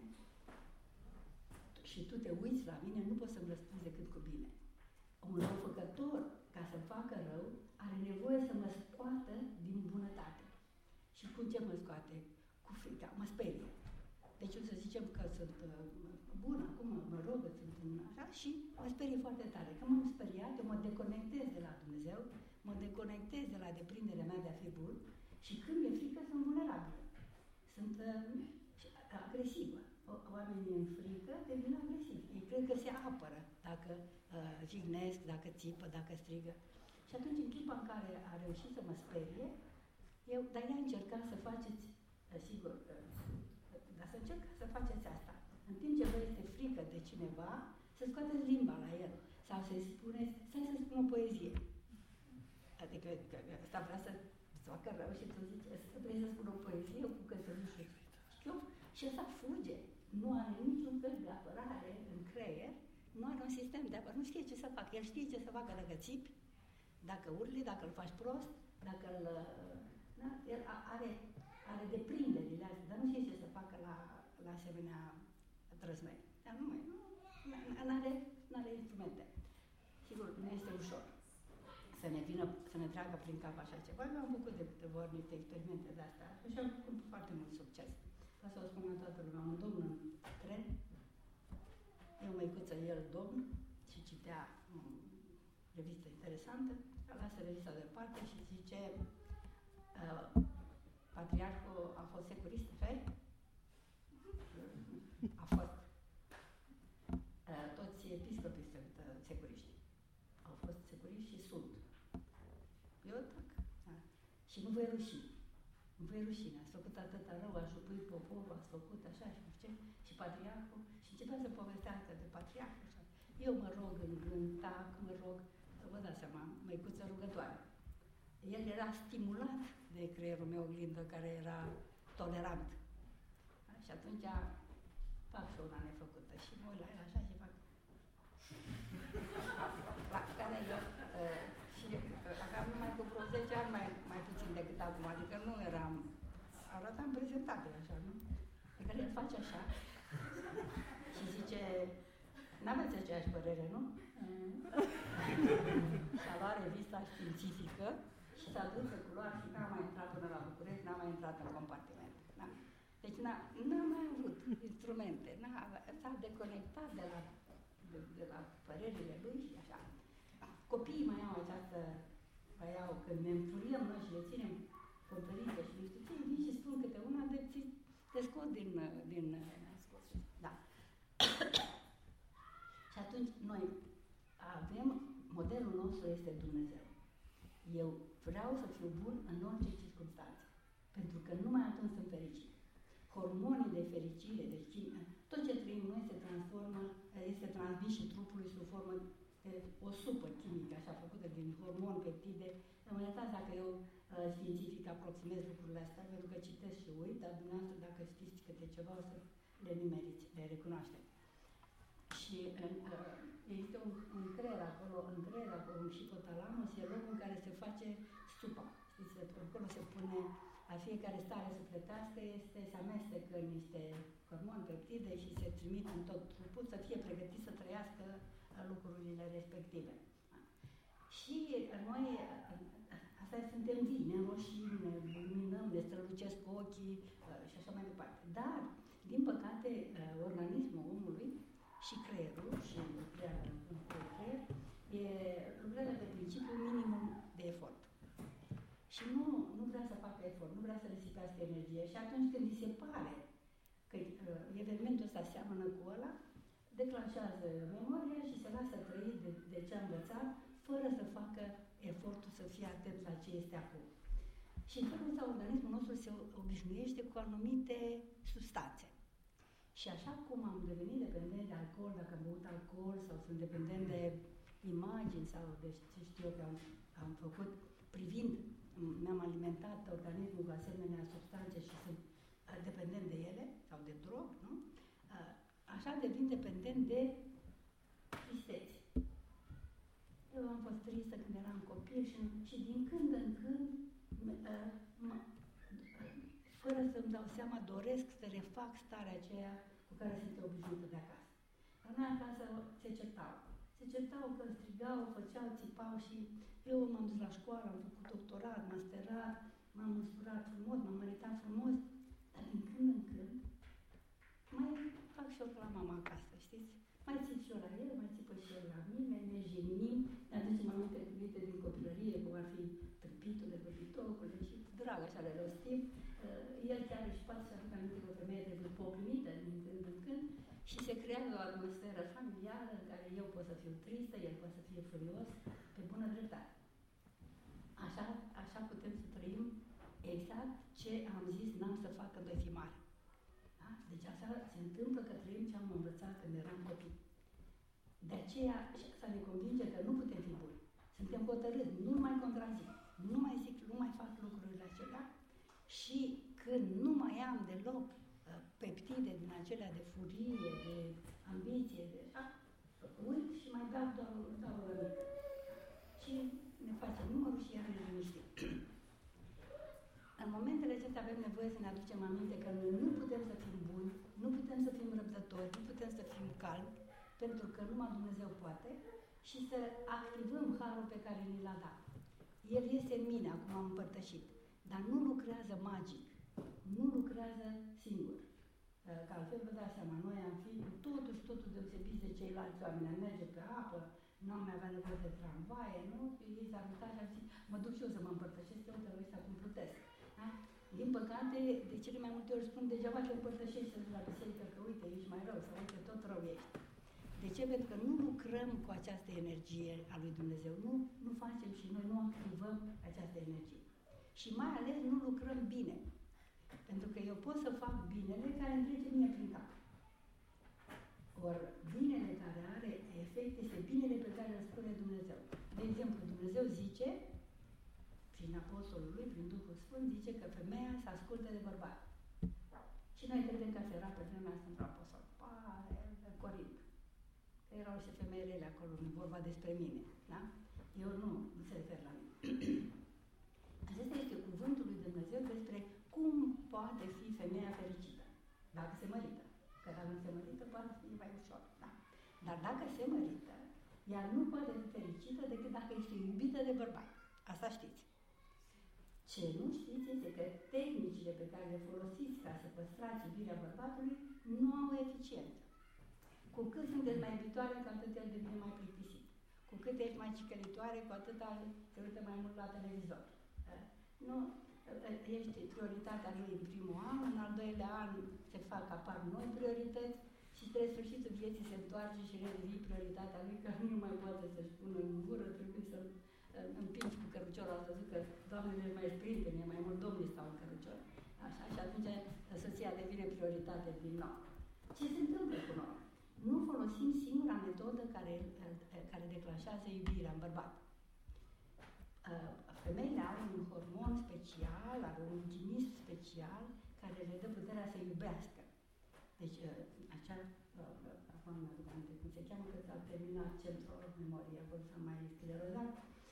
și tu te uiți la mine, nu poți să-mi răspunzi decât cu bine. Un răufăcător, ca să facă rău, are nevoie să mă scoată din bunătate. Și cu ce mă scoate? Cu frica, mă sperie. Deci o să zicem că sunt bună, acum mă rog, sunt așa, și mă sperie foarte tare. Că m-am speriat, eu mă deconectez de la Dumnezeu, mă deconectez de la deprinderea mea de a fi bun și când mi-e frică sunt vulnerabilă. Sunt agresivă. Oamenii în frică devin agresivi. Ei cred că se apără dacă jignesc, dacă țipă, dacă strigă. Și atunci, în clipa în care a reușit să mă sperie, dar ea încerca să faceți, sigur, dar să încercați să faceți asta. În timp ce vă este frică de cineva, să scoateți limba la el. Sau să-i spuneți, stai să spun o poezie. Adică ăsta vrea să facă rău și tu zici, vrei să spun o poezie cu căsărușul. Și ăsta fuge. Nu are niciun fel de apărare în creier, nu are un sistem de apărare, nu știe ce să facă. El știe ce să facă dacă țipi, dacă urli, dacă îl faci prost, dacă îl... Da? El are deprinderile astea, dar nu știe ce să facă la asemenea trăsmei. Dar nu are instrumente. Sigur, nu este ușor să ne treacă prin cap așa ceva. Eu am făcut de câteva ori niște experimente de astea și am făcut foarte mult succes. Asta o spun la toată lumea. Un domn în tren, e o măicuță, el domn, și citea o revistă interesantă, lasă revista deoparte și zice patriarhul a fost securist, așa? A fost. Toți episcopii sunt securiști. Au fost securiști și sunt. Eu tac. Da. Și nu voi rușine. Nu voi rușine. Ați făcut atâta rău, ați jupuit poporul, ați făcut așa și nu știu ce. Și patriarhul. Și începea să povestească de patriarh. Așa. Eu mă rog în gând, tac, mă rog. Vă dați seama, măicuță rugătoare. El era stimulat de creierul meu oglindă, care era tolerant. Da? Și atunci fac și una nefăcută. Și mă uit la el așa și fac... La care eu... și aveam numai cu vreo 10 ani mai puțin decât acum. Adică nu eram... Arătam prezentabil așa, nu? Pe care el face așa și zice... N-aveți aceeași părere, nu? S-a luat revista științifică și s-a dus pe culoare și n-a mai intrat până la București, n-a mai intrat în compartiment. Da? Deci n-a mai avut instrumente, s-a deconectat de la părerile lui și așa. Copiii mai au această, când ne înfuriem noi și le ținem conferințe și nu știu ce, vin și spun câte una de te scot din da. Și atunci noi avem, modelul nostru este Dumnezeu. Eu vreau să fiu bun în orice circunstanțe, pentru că numai atunci sunt fericit. Hormonii de fericire, deci tot ce trăim noi se transformă, este transmis și trupului sub formă de o supă chimică, așa, făcută din hormoni, peptide. Mă iertați dacă eu științific aproximez lucrurile astea, pentru că citesc și uit, dar dumneavoastră dacă știți câte ceva o să le nimeriți, le recunoașteți. Și există un creier acolo, în creier, acolo, și hipotalamus, e locul în care se face supa. Știți, acolo se pune, la fiecare stare sufletească se amestecă niște hormoni, peptide și se trimit în tot trupul să fie pregătit să trăiască lucrurile respective. Și noi, asta suntem vii, ne înroșim, ne luminăm, ne strălucesc ochii și așa mai departe. Dar, din păcate, organismul omului și creierul, și lucrează în creier, lucrează pe principiul minimum de efort. Și nu vrea să facă efort, nu vrea să risipească energie. Și atunci când îi se pare că evenimentul ăsta seamănă cu ăla, declanșează memoria și se lasă trăi de ce a învățat, fără să facă efortul să fie atent la ce este acum. Și în felul ăsta organismul nostru se obișnuiește cu anumite substanțe. Și așa cum am devenit dependent de alcool, dacă am băut alcool, sau sunt dependent de imagini, sau de ce știu eu că am făcut, privind, mi-am alimentat organismul cu asemenea substanțe și sunt dependent de ele, sau de drog, nu? Așa devin dependent de tristeți. Eu am fost tristă când eram copil și din când în când, fără să-mi dau seama, doresc să refac starea aceea cu care sunt obișnuită de acasă. La noi acasă se certau. Se certau că strigau, făceau, țipau și eu m-am dus la școală, am făcut doctorat, masterat, m-am măsurat frumos, m-am meritat frumos, dar din când în când mai fac și eu la mama acasă, știți? Mai țip și eu la el, mai țipă și el la mine, ne jenim, ne aducem aminte cuvinte din copilărie, cum ar fi tâmpitule, băbitocule și drag, așa le rostim. El chiar își poate să aducă aminte cu o femeie de poprimită din când în când și se creează o atmosferă familială în care eu pot să fiu tristă, el poate să fie furios, pe bună dreptate. Așa putem să trăim exact ce am zis n-am să fac când voi fi mare. Da? Deci așa se întâmplă că trăim ce am învățat când eram copii. De aceea, și asta ne convinge că nu putem fi buni. Suntem hotărâți, nu mai contrazic, nu mai zic, nu mai fac lucrurile acelea și când nu mai am deloc peptide din acelea de furie, de ambiție, de așa, uit și mai dau doar o rămică. Și ne facem numărul și iar ne liniștim. În momentele acestea avem nevoie să ne aducem aminte că noi nu putem să fim buni, nu putem să fim răbdători, nu putem să fim calmi, pentru că numai Dumnezeu poate, și să activăm harul pe care ni l-a dat. El este în mine, acum am împărtășit, dar nu lucrează magic, nu lucrează singur. Că altfel vă dați seama, noi am fi cu totul și totul deosebiți de ceilalți oameni, am merge pe apă, nu am mai avea nevoie de tramvaie, nu? Ei s-ar uita și ar zice, mă duc și eu să mă împărtășesc, eu te ăștia cum plutesc. Da? Din păcate, de cele mai multe ori spun, degeaba te împărtășești la biserică, că uite, ești mai rău, sau uite, tot rău ești. De ce? Pentru că nu lucrăm cu această energie a lui Dumnezeu, nu facem și noi nu activăm această energie. Și mai ales nu lucrăm bine. Pentru că eu pot să fac binele care îmi trece mie prin cap. Ori binele care are efect este binele pe care îl spune Dumnezeu. De exemplu, Dumnezeu zice, prin Apostolul lui, prin Duhul Sfânt, zice că femeia se ascultă de bărbat. Și noi credem că se era pe vremea Sfântul Apostol. Pare, Corint. Că erau și femei rele acolo, nu vorba despre mine. Da? Eu nu se refer la mine. Acesta este cuvântul lui Dumnezeu despre cum poate fi femeia fericită, dacă se mărită. Că dacă nu se mărită, poate fi mai ușor. Da? Dar dacă se mărită, ea nu poate fi fericită decât dacă este iubită de bărbat. Asta știți. Ce nu știți este că tehnicile pe care le folosiți ca să păstrați iubirea bărbatului nu au eficiență. Cu cât sunteți mai iubitoare, cu atât el devine mai plictisit. Cu cât ești mai cicălitoare, cu atât se uită mai mult la televizor. Nu, ești prioritatea lui în primul an, în al doilea an apar noi priorități și spre sfârșitul vieții se întoarce și redevii prioritatea lui, că nu mai poate să-și pună în gură, trebuie să împingi cu căruciorul, ați văzut că doamnele mai sprintene, mai mult domnii stau în cărucior. Așa, și atunci soția devine prioritate din nou. Ce se întâmplă cu noi? Nu folosim singura metodă care declanșează iubirea în bărbat. Femeile au un hormon special, au un chimism special care le dă puterea să iubească. Deci, acea, acum nu aduc aminte cum se cheamă, că s-a terminat centrul memorie, acolo s-a mai sclerozat.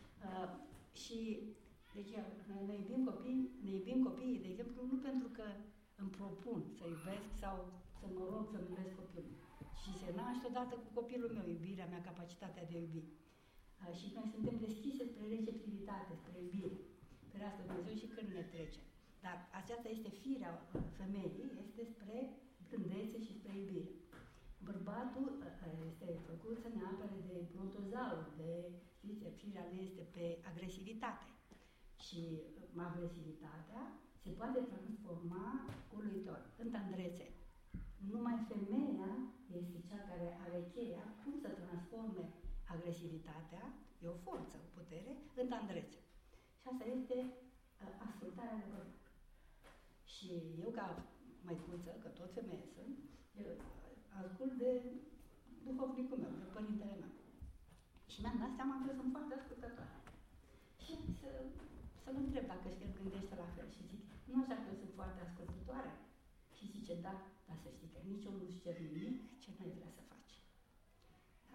Și, deci, noi ne iubim copiii, de exemplu, nu pentru că îmi propun să iubesc sau să mă rog să iubesc copilul. Și se naște odată cu copilul meu, iubirea mea, capacitatea de a iubi. Și noi suntem deschise spre receptivitate, spre iubire. Ferească Dumnezeu și când ne trece. Dar aceasta este firea femeii, este spre blândețe și spre iubire. Bărbatul este făcut să ne apere de brontozaur, știți, firea lui este pe agresivitate. Și agresivitatea se poate transforma uluitor în tandrețe. Numai femeia este cea care are cheia cum să transforme agresivitatea, e o forță, o putere, în tandrețe. Și asta este ascultarea de bărbat. Și eu ca măicuță, că tot femeie sunt, ascult de duhovnicul meu, de părintele meu. Și mi-am dat seama că sunt foarte ascultătoare. Și să-l întreb dacă și el gândește la fel. Și zic, nu așa că eu sunt foarte ascultătoare? Și zice, da, dar să știi că nici eu nu-ți cer nimic ce n-ai vrea să faci. Da?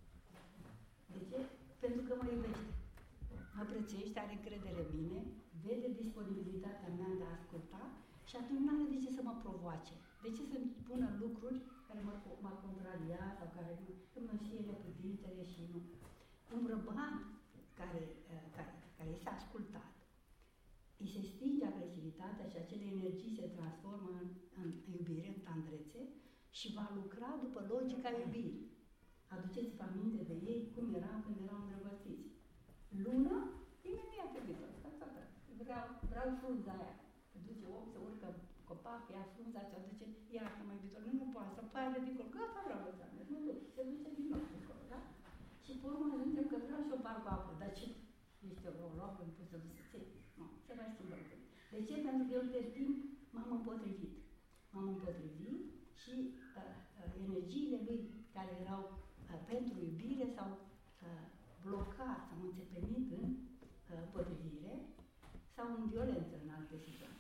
De ce? Pentru că mă iubește. Mă prețuiește, are încredere în mine, vede disponibilitatea mea de a asculta și atunci nu are de ce să mă provoace. De ce să-mi spună lucruri care m-ar contraria sau care mă știe neputințele și nu. Un bărbat care este ascultat, îi se stinge agresivitatea și acele energii se transformă în iubire, în tandrețe și va lucra după logica iubirii. Aduceți-vă aminte de ei cum erau când erau îndrăgostiți. Luna, imediat iubitor, vreau frunza aia. Se duce om, se urcă copac, ia frunza, se aduce, iartă-mă iubitor, nu poate, să poate dincolo, gata, vreau să merg, nu duc, se duce din nou dincolo, da? Și pe urmă ajungem că vreau și o bar cu apă, dar ce? Ești o roabă, nu poți să duci să ții? Nu, se mai schimbă. De ce? Pentru că eu de timp m-am împotrivit. M-am împotrivit și energiile lui care erau pentru iubire s-au blocat, s-au înțepenit în împotrivire sau în violență în alte situații.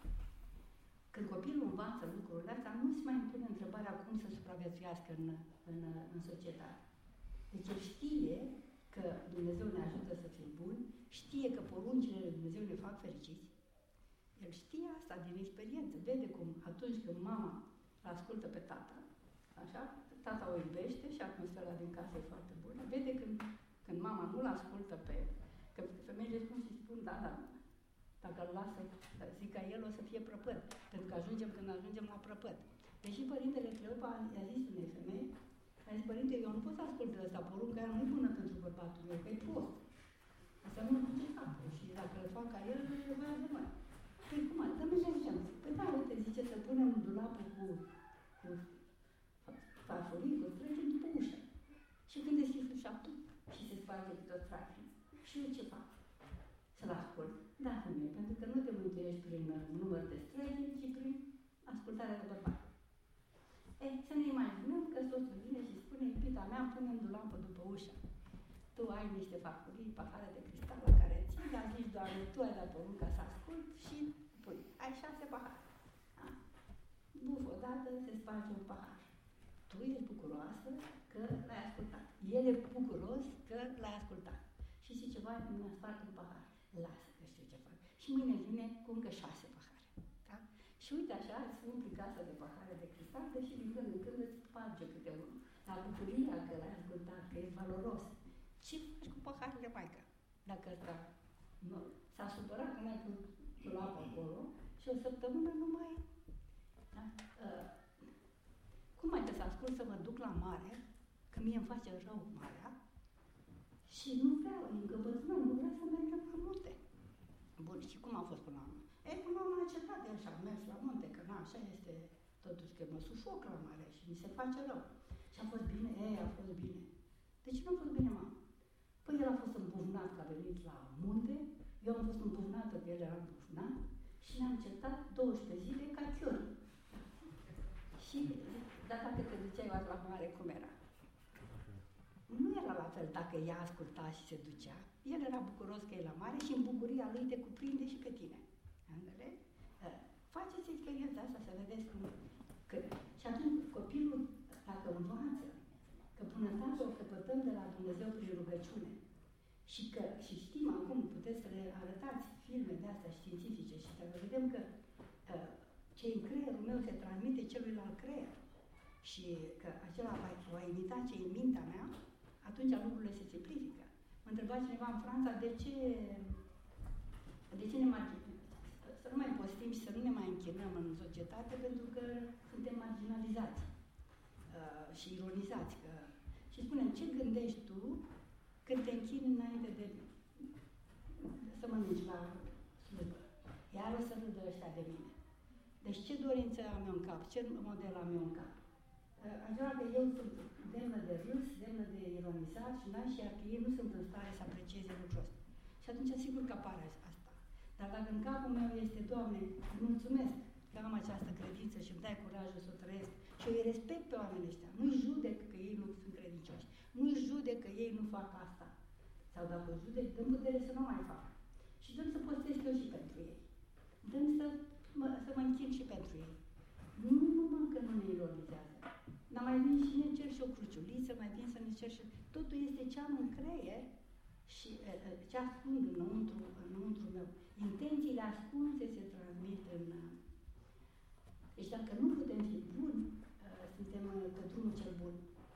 Când copilul învață lucrurile astea, nu se mai pune întrebarea cum să supraviețuiască în societate. Deci el știe că Dumnezeu ne ajută să fim buni, știe că poruncile lui Dumnezeu ne fac fericiți. El știe asta din experiență, vede cum atunci când mama îl ascultă pe tata, așa, tata o iubește și atmosfera din casă e foarte bună, vede când mama nu-l ascultă că femeile spun, da, dacă îl lasă, zic ca el o să fie prăpăd, pentru că când ajungem la prăpăd. Deși Părintele Cleopa i-a zis unei femei, a zis, părinte, eu nu pot să ascult de ăsta, porunca aia nu e bună pentru bărbatul meu, că e prost. Asta nu duce capul și dacă îl fac ca el, nu e nevoie de noi. Păi cum, dă-mi un exemplu. Păi da, uite, zice să punem dulapul cu farfurii, cu trăgem după ușă. Și când deschizi ușa tu și se sparge cu tot tragem. Și eu ce fac? Să-l ascult? Da, femeie, pentru că nu te mântuiești prin număr de străini, ci prin ascultarea de bărbat. Să ne imaginăm că soțul vine și spune, iubita mea, pune-mi dulapul după ușă. Tu ai niște farfurii, pahare de cristal la care ții, dar zici, Doamne, tu ai dat porunca să ascult și pui. Ai 6 pahare. Da? Buf, odată se sparge un pahar. Tu ești bucuroasă că l-ai ascultat. El e bucuros că l-ai ascultat. Și zice, vai, mi-a spart un pahar. Lasă că știu ce fac. Și mâine vine cu încă 6 pahare. Da? Și uite așa, îți umpli casa de pahare de cristal, deși din când în când îți sparge câte unul. La bucuria că l-ai ascultat, că e valoros. Ce faci cu paharele, maică? Dacă ăsta s-a supărat că n-ai pus dulapul acolo și o săptămână nu mai... Da? Cum mai că să ascult să mă duc la mare, că mie îmi face rău marea, și nu vreau, încăpățânăm, nu vreau să mergem la munte. Bun, și cum a fost până la urmă? Până la urmă a cetat el și a mers la munte, că na, așa este, totuși că mă sufoc la mare și mi se face rău. Și a fost bine? A fost bine. De ce nu a fost bine, mamă? Păi el a fost îmbufnat că a venit la munte, eu am fost îmbufnată că el era îmbufnat și ne-am certat 12 zile ca chiori. Și dar dacă te duceai la mare, cum era? Nu era la fel dacă ea asculta și se ducea. El era bucuros că e la mare și în bucuria lui te cuprinde și pe tine. Înțelegi? Faceți experiența asta să vedeți cum... Și atunci copilul, dacă învață că bunătatea o căpătăm de la Dumnezeu prin rugăciune și știm acum, puteți să le arătați filme de astea științifice și să vedem că ce în creierul meu se transmite celuilalt creier și că acela va imita ce e în mintea mea, atunci lucrurile se simplifică. Mă întreba cineva în Franța de ce ne să nu mai postim și să nu ne mai închinăm în societate pentru că suntem marginalizați și ironizați. Și spunem, ce gândești tu când te închini înainte de să mănânci la slujbă? Iar o să râdă ăștia de mine. Deci ce dorință am eu în cap? Ce model am eu în cap? Așa că eu sunt demnă de râs, demnă de ironizat și iar că ei nu sunt în stare să aprecieze lucrul ăsta. Și atunci sigur că apare asta. Dar dacă în capul meu este, Doamne, mulțumesc că am această credință și îmi dai curajul să o trăiesc și eu îi respect pe oamenii ăștia, nu-i judec că ei nu sunt credincioși, nu-i judec că ei nu fac asta. Sau dacă o judec, dăm putere să nu mai fac. Și dăm să postez eu și pentru ei. Dăm să mă închin și pentru ei. Nu numai că nu ne ironizează. Dar mai vin și ne cer și o cruciuliță, mai vin să ne cer și... Totul este ce am în creier și ce ascund înăuntru meu. Intențiile ascunse se transmit în... Deci dacă nu putem fi buni, suntem pe drumul cel bun.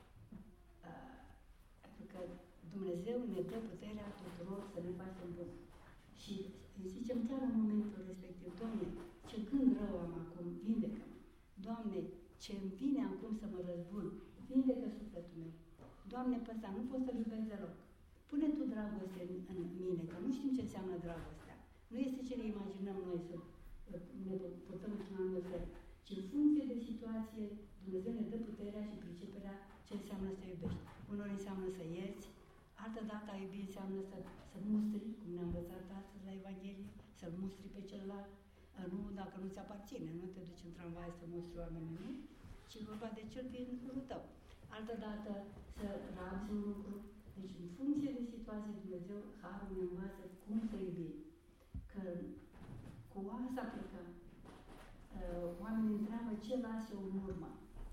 Pentru că Dumnezeu ne dă puterea tuturor să ne facem buni. Și îi zicem chiar în momentul respectiv, Doamne, ce gând rău am acum, vindecă-mă. Doamne, ce îmi vine acum să mă răzbun, vindecă sufletul meu. Doamne, pe ăsta nu pot să-l iubesc deloc. Pune Tu dragoste în mine, că nu știm ce înseamnă dragostea. Nu este ce ne imaginăm noi să ne putem într-un anumit fel, ci în funcție de situație, Dumnezeu ne dă puterea și priceperea ce înseamnă să iubești. Unor înseamnă să ierți, altă dată a iubi înseamnă să mustri, cum ne-a învățat astăzi la Evanghelie, să-l mustri pe celălalt, nu dacă nu ți aparține, nu te duci în tramvai să mustri oamenii, nu? Ci vorba de cel din jurul tău. Altă dată să rabzi un lucru. Deci, în funcție de situație, Dumnezeu Harul ne învață cum să iubim. Că cu asta plecăm. Oamenii întreabă ce las eu în urmă.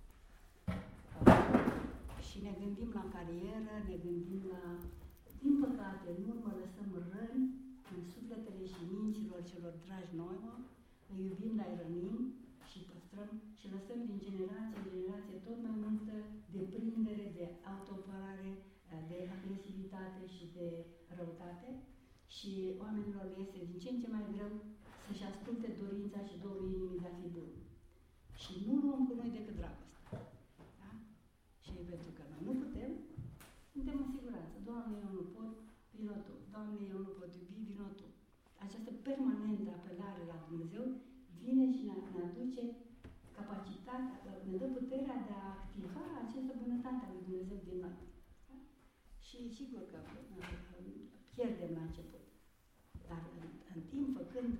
Și ne gândim la carieră, ne gândim la... Din păcate, în urmă lăsăm răni în sufletele și minților celor dragi nouă, îi iubim, dar îi rănim și păstrăm și lăsăm din generație în generație tot mai multă deprindere, de autoapărare, de agresivitate și de răutate și oamenilor le este din ce în ce mai greu să-și asculte dorința și dorul inimii de a fi bun. Și nu luăm cu noi decât dragostea. Da? Și pentru că noi nu putem, suntem în siguranță. Doamne, eu nu pot, vino Tu. Doamne, eu nu pot iubi, vino Tu. Această permanentă apelare la Dumnezeu vine și ne aduce capacitatea, ne dă puterea de a activa această bunătate a lui Dumnezeu din noi. Da? Și sigur că pierdem la început. Dar în timp, făcând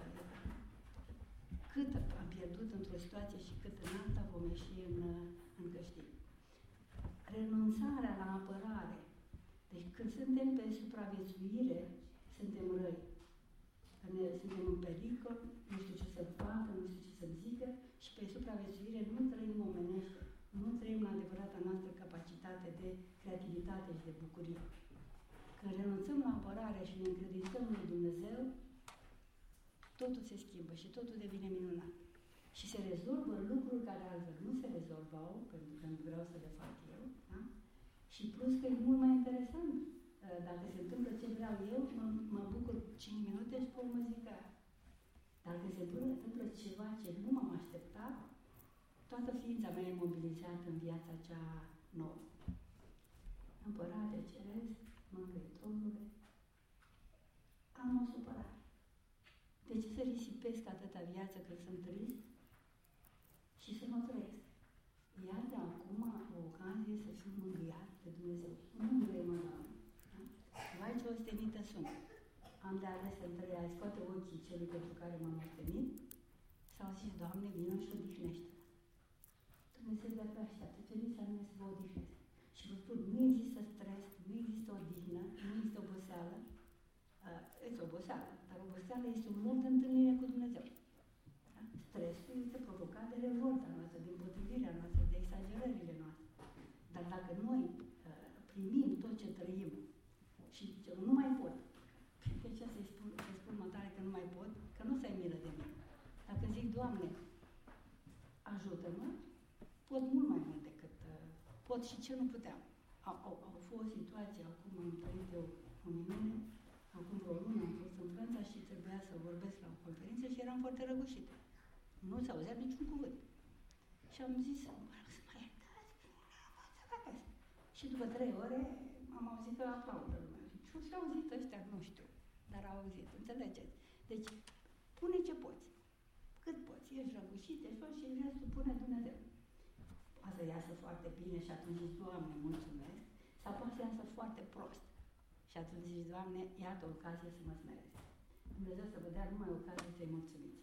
cât am pierdut într-o situație și cât în alta, vom ieși în câștig. Renunțarea la apărare. Deci când suntem pe supraviețuire, suntem răi. Suntem în pericol, nu știu ce să facă, nu știu ce să zică și pe supraviețuire nu trăim omenește, nu trăim la adevărata noastră capacitate de creativitate și de bucurie. Când renunțăm la apărare și ne încredințăm în Dumnezeu, totul se schimbă și totul devine minunat. Și se rezolvă lucruri care altfel nu se rezolvau, pentru că nu vreau să le fac eu, da? Și plus că e mult mai interesant. Dacă se întâmplă ce vreau eu, mă bucur 5 minute și pe urmă zic aia. Dacă se întâmplă ceva ce nu m-am așteptat, toată ființa mea e mobilizată în viața cea nouă. Împărate Ceresc, Mângâietorule, am o supărare. De ce să risipesc atâta viață când sunt trist și să mă trăiesc? Iar de acum o ocazie să fiu mângâiat de Dumnezeu. Mângâie-mă, Doamne. Da? sunt. Am de ales între a scoate ochii celui pentru care m-am moștenit sau zis, Doamne, vină și odihnește. Dumnezeu de-abia așteaptă, veniți la mine să vă odihnesc. Și vă spun, nu există stres, nu există odihnă, nu există oboseală. Este oboseală, dar oboseala este un mod de întâlnire cu Dumnezeu. Da? Stresul este provocat de revolta noastră, de împotrivirea noastră, de exagerările noastre. Dar dacă noi primim tot ce trăim și zicem, nu mai pot, de ce să-i spun mă tare că nu mai pot? Că nu se milă de mine. Dacă zic, Doamne, ajută-mă, pot mult mai mult decât pot și ce nu puteam. Au fost situații, acum am trăit eu o minune, acum vreo lună am fost în Franța și trebuia să vorbesc la o conferință și eram foarte răgușită. Nu s-auzea niciun cuvânt. Și am zis, mă rog să mai iertați, și după 3 ore am auzit că aplaudă lumea. Și au auzit ăștia, nu știu, dar au auzit, înțelegeți? Deci, pune ce poți. Cât poți. Ești răgușit, ești și restul pune Dumnezeu. Poate să iasă foarte bine și atunci zici, Doamne, mulțumesc, sau poate să iasă foarte prost. Și atunci zici, Doamne, iată o ocazie să mă smeresc. Dumnezeu să vă dea numai ocazie să-i mulțumiți.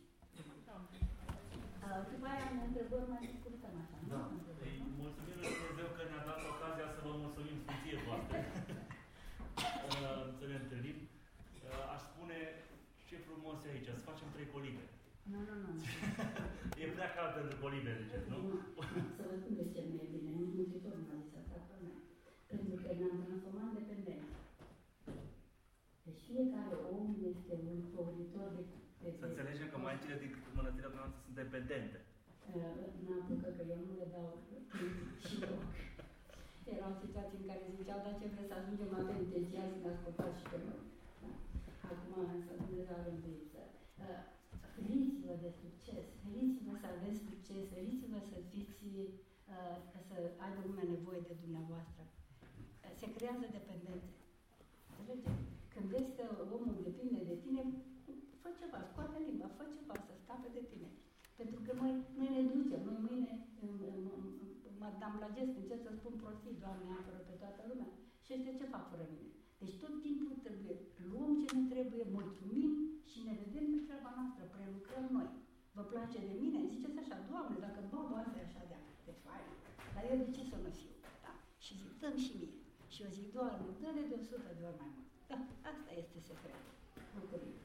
După aia ne întrebări mai scurtăm așa, nu? Da. Îi mulțumim lui Dumnezeu că ne-a dat ocazia să vă mulțumim Sfinției voastre. Să ne întâlnim. Aș spune, ce frumos e aici, să facem 3 colibe. Nu. E prea cald pentru colibe, ziceți, nu? Să vă spun de ce nu e bine, nici Mântuitorul m-a zis asta pe mea. Pentru că ne-am transformat în dependenți. Deci fiecare om este un provoditor de... Să înțelegem că maicile din mănăstirea noastră sunt dependente. N-apucă că eu nu le dau și eu. Erau situații în care ziceau, dar ce vreți să ajungem la penitenciar să ne ascultați și pe noi. Da. Acum însă Dumnezeu are învăță. Feriți-vă de succes, feriți-vă să aveți succes, feriți-vă să fiți, să aibă lumea nevoie de dumneavoastră. Se creează dependențe. Înțelegeți? Când vezi că omul depinde de tine, fă ceva, scoate limba, fă ceva, să scape de tine. Pentru că noi ne ducem, noi mâine mă dam la gest, încerc să spun prostii, Doamne, apără pe toată lumea. Și este ce fac fără mine. Deci tot timpul trebuie, luăm ce ne trebuie, mulțumim și ne vedem pe treaba noastră, prelucrăm noi. Vă place de mine? Ziceți așa, Doamne, dacă baba asta e așa de faină, dar eu de ce să nu fiu? Da? Și zic, dă-mi și mie. Și eu zic, Doamne, dă-le de 100 de ori mai mult. Da, asta este secretul. Bucurie.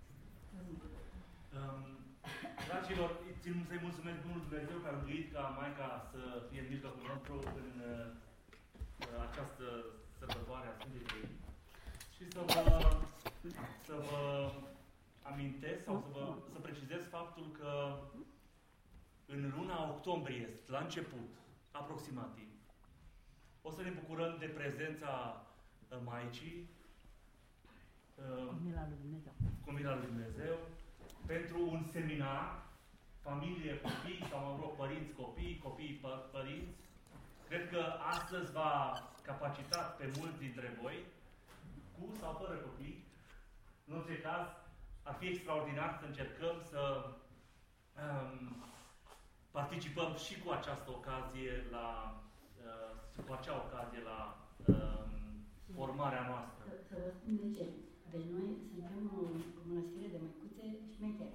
Dragilor, țin să-i mulțumesc Bunul Dumnezeu că a rânduit ca Maica să fie în mijlocul nostru în această sărbătoare a Sfântei Trăimi și să vă amintesc sau să precizez faptul că în luna octombrie, la început, aproximativ, o să ne bucurăm de prezența Maicii cu mila lui Dumnezeu pentru un seminar, familie, copii, sau mă rog, părinți, copii, părinți. Cred că astăzi va capacita pe mulți dintre voi, cu sau fără copii. În orice caz, ar fi extraordinar să încercăm să participăm și cu această ocazie la formarea noastră. Să vă spun de ce. Deci noi suntem o mănăstire de măicuțe șmechere.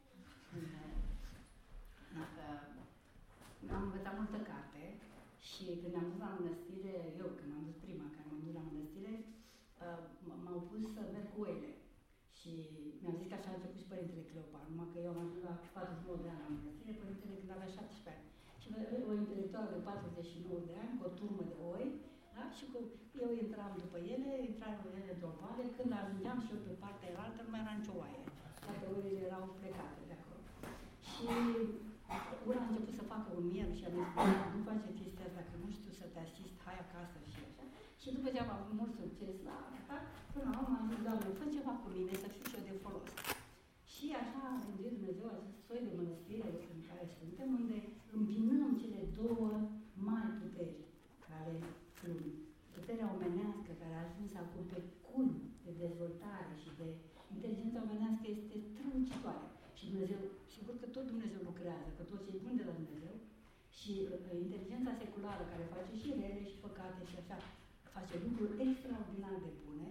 Am învățat multă carte și când am dus la mănăstire, când am dus prima care m-am dus la mănăstire, m-au pus să merg cu oile. Și mi-am zis că așa a început și Părintele Cleopa, numai că eu am ajuns la 49 de ani la mănăstire, Părintele când avea 17 ani. Și o intelectuală de 49 de ani, cu o turmă de oi, da? Și eu intram după ele, intram ele într-o vale, când ajungeam și eu pe partea elaltă, nu mai era nicio oaie. Toate oile erau plecate de acolo. Și una a început să facă un miel și am zis, nu face chestia asta, că nu știu să te asist, hai acasă și așa. Și după ce am avut mult succes la asta, până la urmă am zis, Doamne, fă ceva cu mine, să fiu și eu de folos. Și așa a rânduit Dumnezeu acest soi de mănăstire în care suntem, unde îmbinăm cele două mari puteri care sunt puterea omenească, care a ajuns acum pe culm de dezvoltare și de inteligența omenească este strălucitoare. Și Dumnezeu, sigur că tot Dumnezeu lucrează, că tot ce e bun de la Dumnezeu, și inteligența seculară care face și rele și păcate și așa, face lucruri extraordinar de bune, a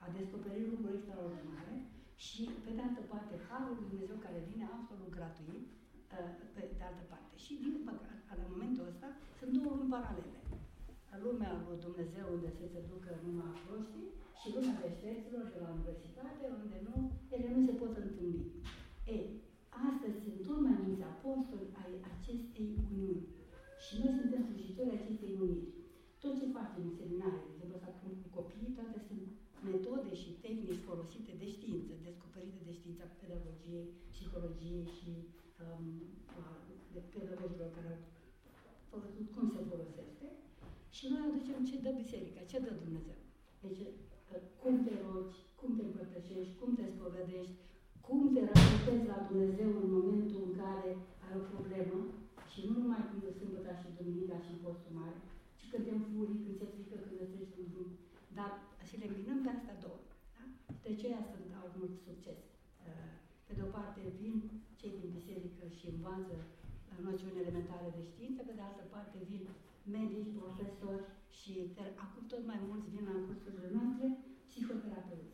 descoperi lucruri extraordinare și, pe de altă parte, Harul lui Dumnezeu care vine absolut gratuit, pe de altă parte. Și, din păcate, la momentul ăsta, sunt două lumi paralele. Lumea lui Dumnezeu, unde se ducă numai proștii, și lumea deștepților de la universitate, unde ele nu se pot întâlni. Ei, astăzi sunt tot mai mulți apostoli ai acestei uniuni. Și noi suntem slujitori acestei uniri. Tot ce facem în seminare, de exemplu, acum cu copiii, toate sunt metode și tehnici folosite de știință, descoperite de știința pedagogiei, psihologiei și de pedagogilor care au văzut cum se folosește. Și noi aducem ce dă biserica, ce dă Dumnezeu. Deci, cum te rogi, cum te împărtășești, cum te spovedești, cum te raportezi la Dumnezeu în momentul în care ai o problemă, și nu numai când e sâmbătă și duminica și în postul mare, ci când te înfurii, când ți-e frică, când îți treci un drum. Dar și le îmbinăm pe astea două. Da? De aceea au mult succes. Pe de o parte vin cei din biserică și învață noțiuni elementare de știință, pe de altă parte vin medici, profesori și acum tot mai mulți vin la cursurile noastre psihoterapeuți.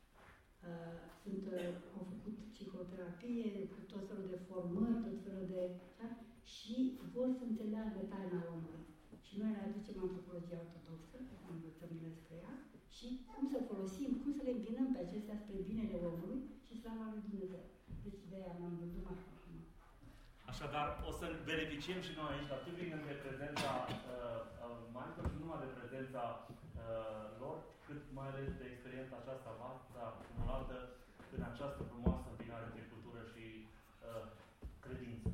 Au făcut psihoterapie, tot felul de formări, tot felul de... Da? Și vor să înțeleagă taina omului. Și noi le aducem antropologia ortodoxă, învățăm despre ea, și cum să folosim, cum să le îmbinăm pe acestea spre binele omului și slava lui Dumnezeu. Deci de aia m-am vândut acum. Așadar, o să beneficiem și noi aici, dar tu vin de prezența Michael și numai de prezența lor, cât mai ales de experiența aceasta vastă, acumulată în această frumoasă îmbinare de cultură și credință.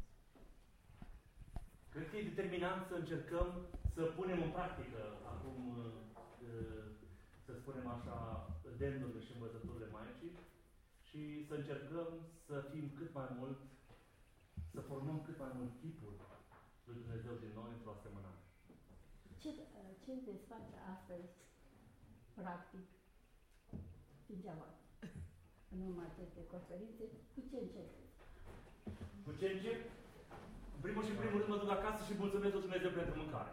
Cred că e determinant să încercăm să punem în practică acum, să spunem așa, demnurile și învățăturile Maicii și să încercăm să fim cât mai mult, să formăm cât mai mult chipul lui Dumnezeu din noi într-o asemănare. Ce veți face astăzi, practic, degeaba, în urma acestei conferințe, cu ce începeți? Cu ce încep? În primul și primul rând mă duc acasă și mulțumesc lui Dumnezeu pentru mâncare.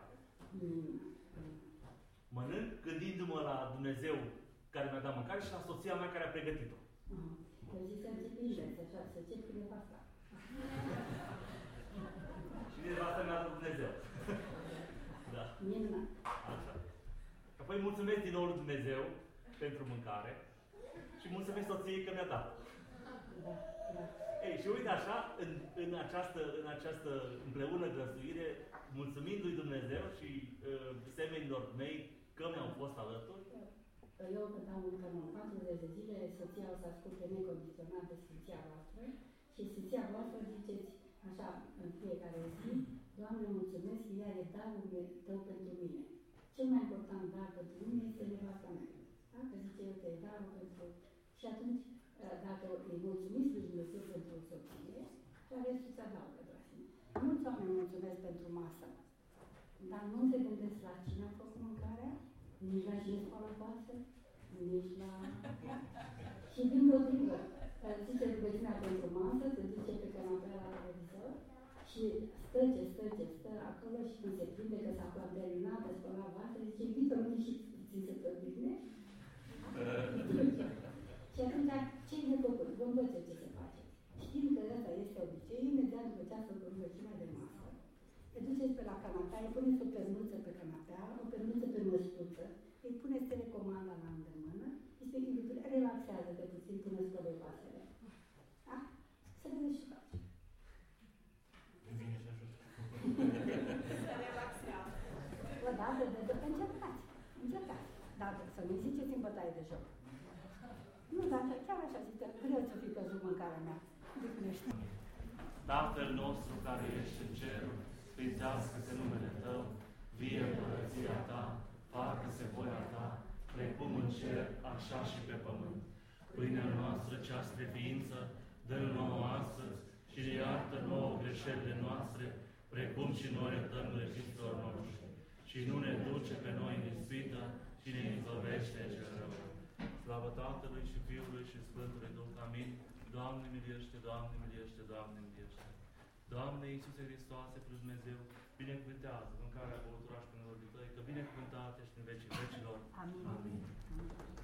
Mănânc gândindu-mă la Dumnezeu care mi-a dat mâncare și la soția mea care a pregătit-o. Eu zic să începi invers, așa, să începi cu nevasta. Și nevasta mi-a dat Dumnezeu. Da. Minunat. Așa. Apoi mulțumesc din nou lui Dumnezeu pentru mâncare și mulțumesc soției că mi-a dat. Da, da. Ei, și uite așa, în această împreună grăsuire, mulțumind lui Dumnezeu și semenilor mei că mi-au fost alături. Eu când am un canon 40 de zile, soția o să asculte necondiționat de Sfinția voastră și Sfinția voastră ziceți așa în fiecare zi: Doamne, mulțumesc, ea e darul tău pentru mine. Cel mai important dar pentru mine este nevasta mea. Da? Că zice, eu te-i darul pentru... Și atunci, dacă îi mulțumiți lui Dumnezeu pentru soție, la restul se adaugă doar. Mulți oameni mulțumesc pentru masă, dar nu se gândesc la cine a făcut mâncarea, nici la cine spală față, nici la... Și din potrivă, zice rugăciunea pentru masă, se duce pe canapea la televizor și stă acolo și când se prinde că s-a terminat de spălat vasă, zice, vită mâine și ți se părbine. Și atunci, ce-i de făcut? Vă învăță ce se face. Știm că ăsta este obicei, imediat după ce ați făcut rugăciunea de masă, te duceți pe la canapea, îi puneți o pernuță pe canapea, o pernuță pe măstuță, îi puneți telecomanda la îndemână, este relaxează-te puțin până spălă vasele. Da? Să vedeți și face. Vine și așa. Se relaxează. Bă, da, încercați. Dar să nu ziceți în bătaie de joc. Nu, dar chiar așa zice, vreau să fii căzut mâncarea mea. Tatăl nostru care ești în cerul, sfințească-se numele Tău, vie împărăția Ta, facă-se voia Ta, precum în cer, așa și pe pământ. Pâinea noastră cea spre ființă, dă-l nouă astăzi și ne iartă nouă greșelile noastre, precum și noi iertăm greșiților noștri. Și nu ne duce pe noi în ispită, și ne izbăvește cel rău. Slavă Tatălui și Fiului și Sfântului Duh. Amin. Doamne miliește, Doamne miliește, Doamne miliește. Doamne Iisuse Hristoase, Fiul Dumnezeu, binecuvântează mâncarea, băutura și până Tăi, că binecuvântat ești în vecii vecilor. Amin. Amin.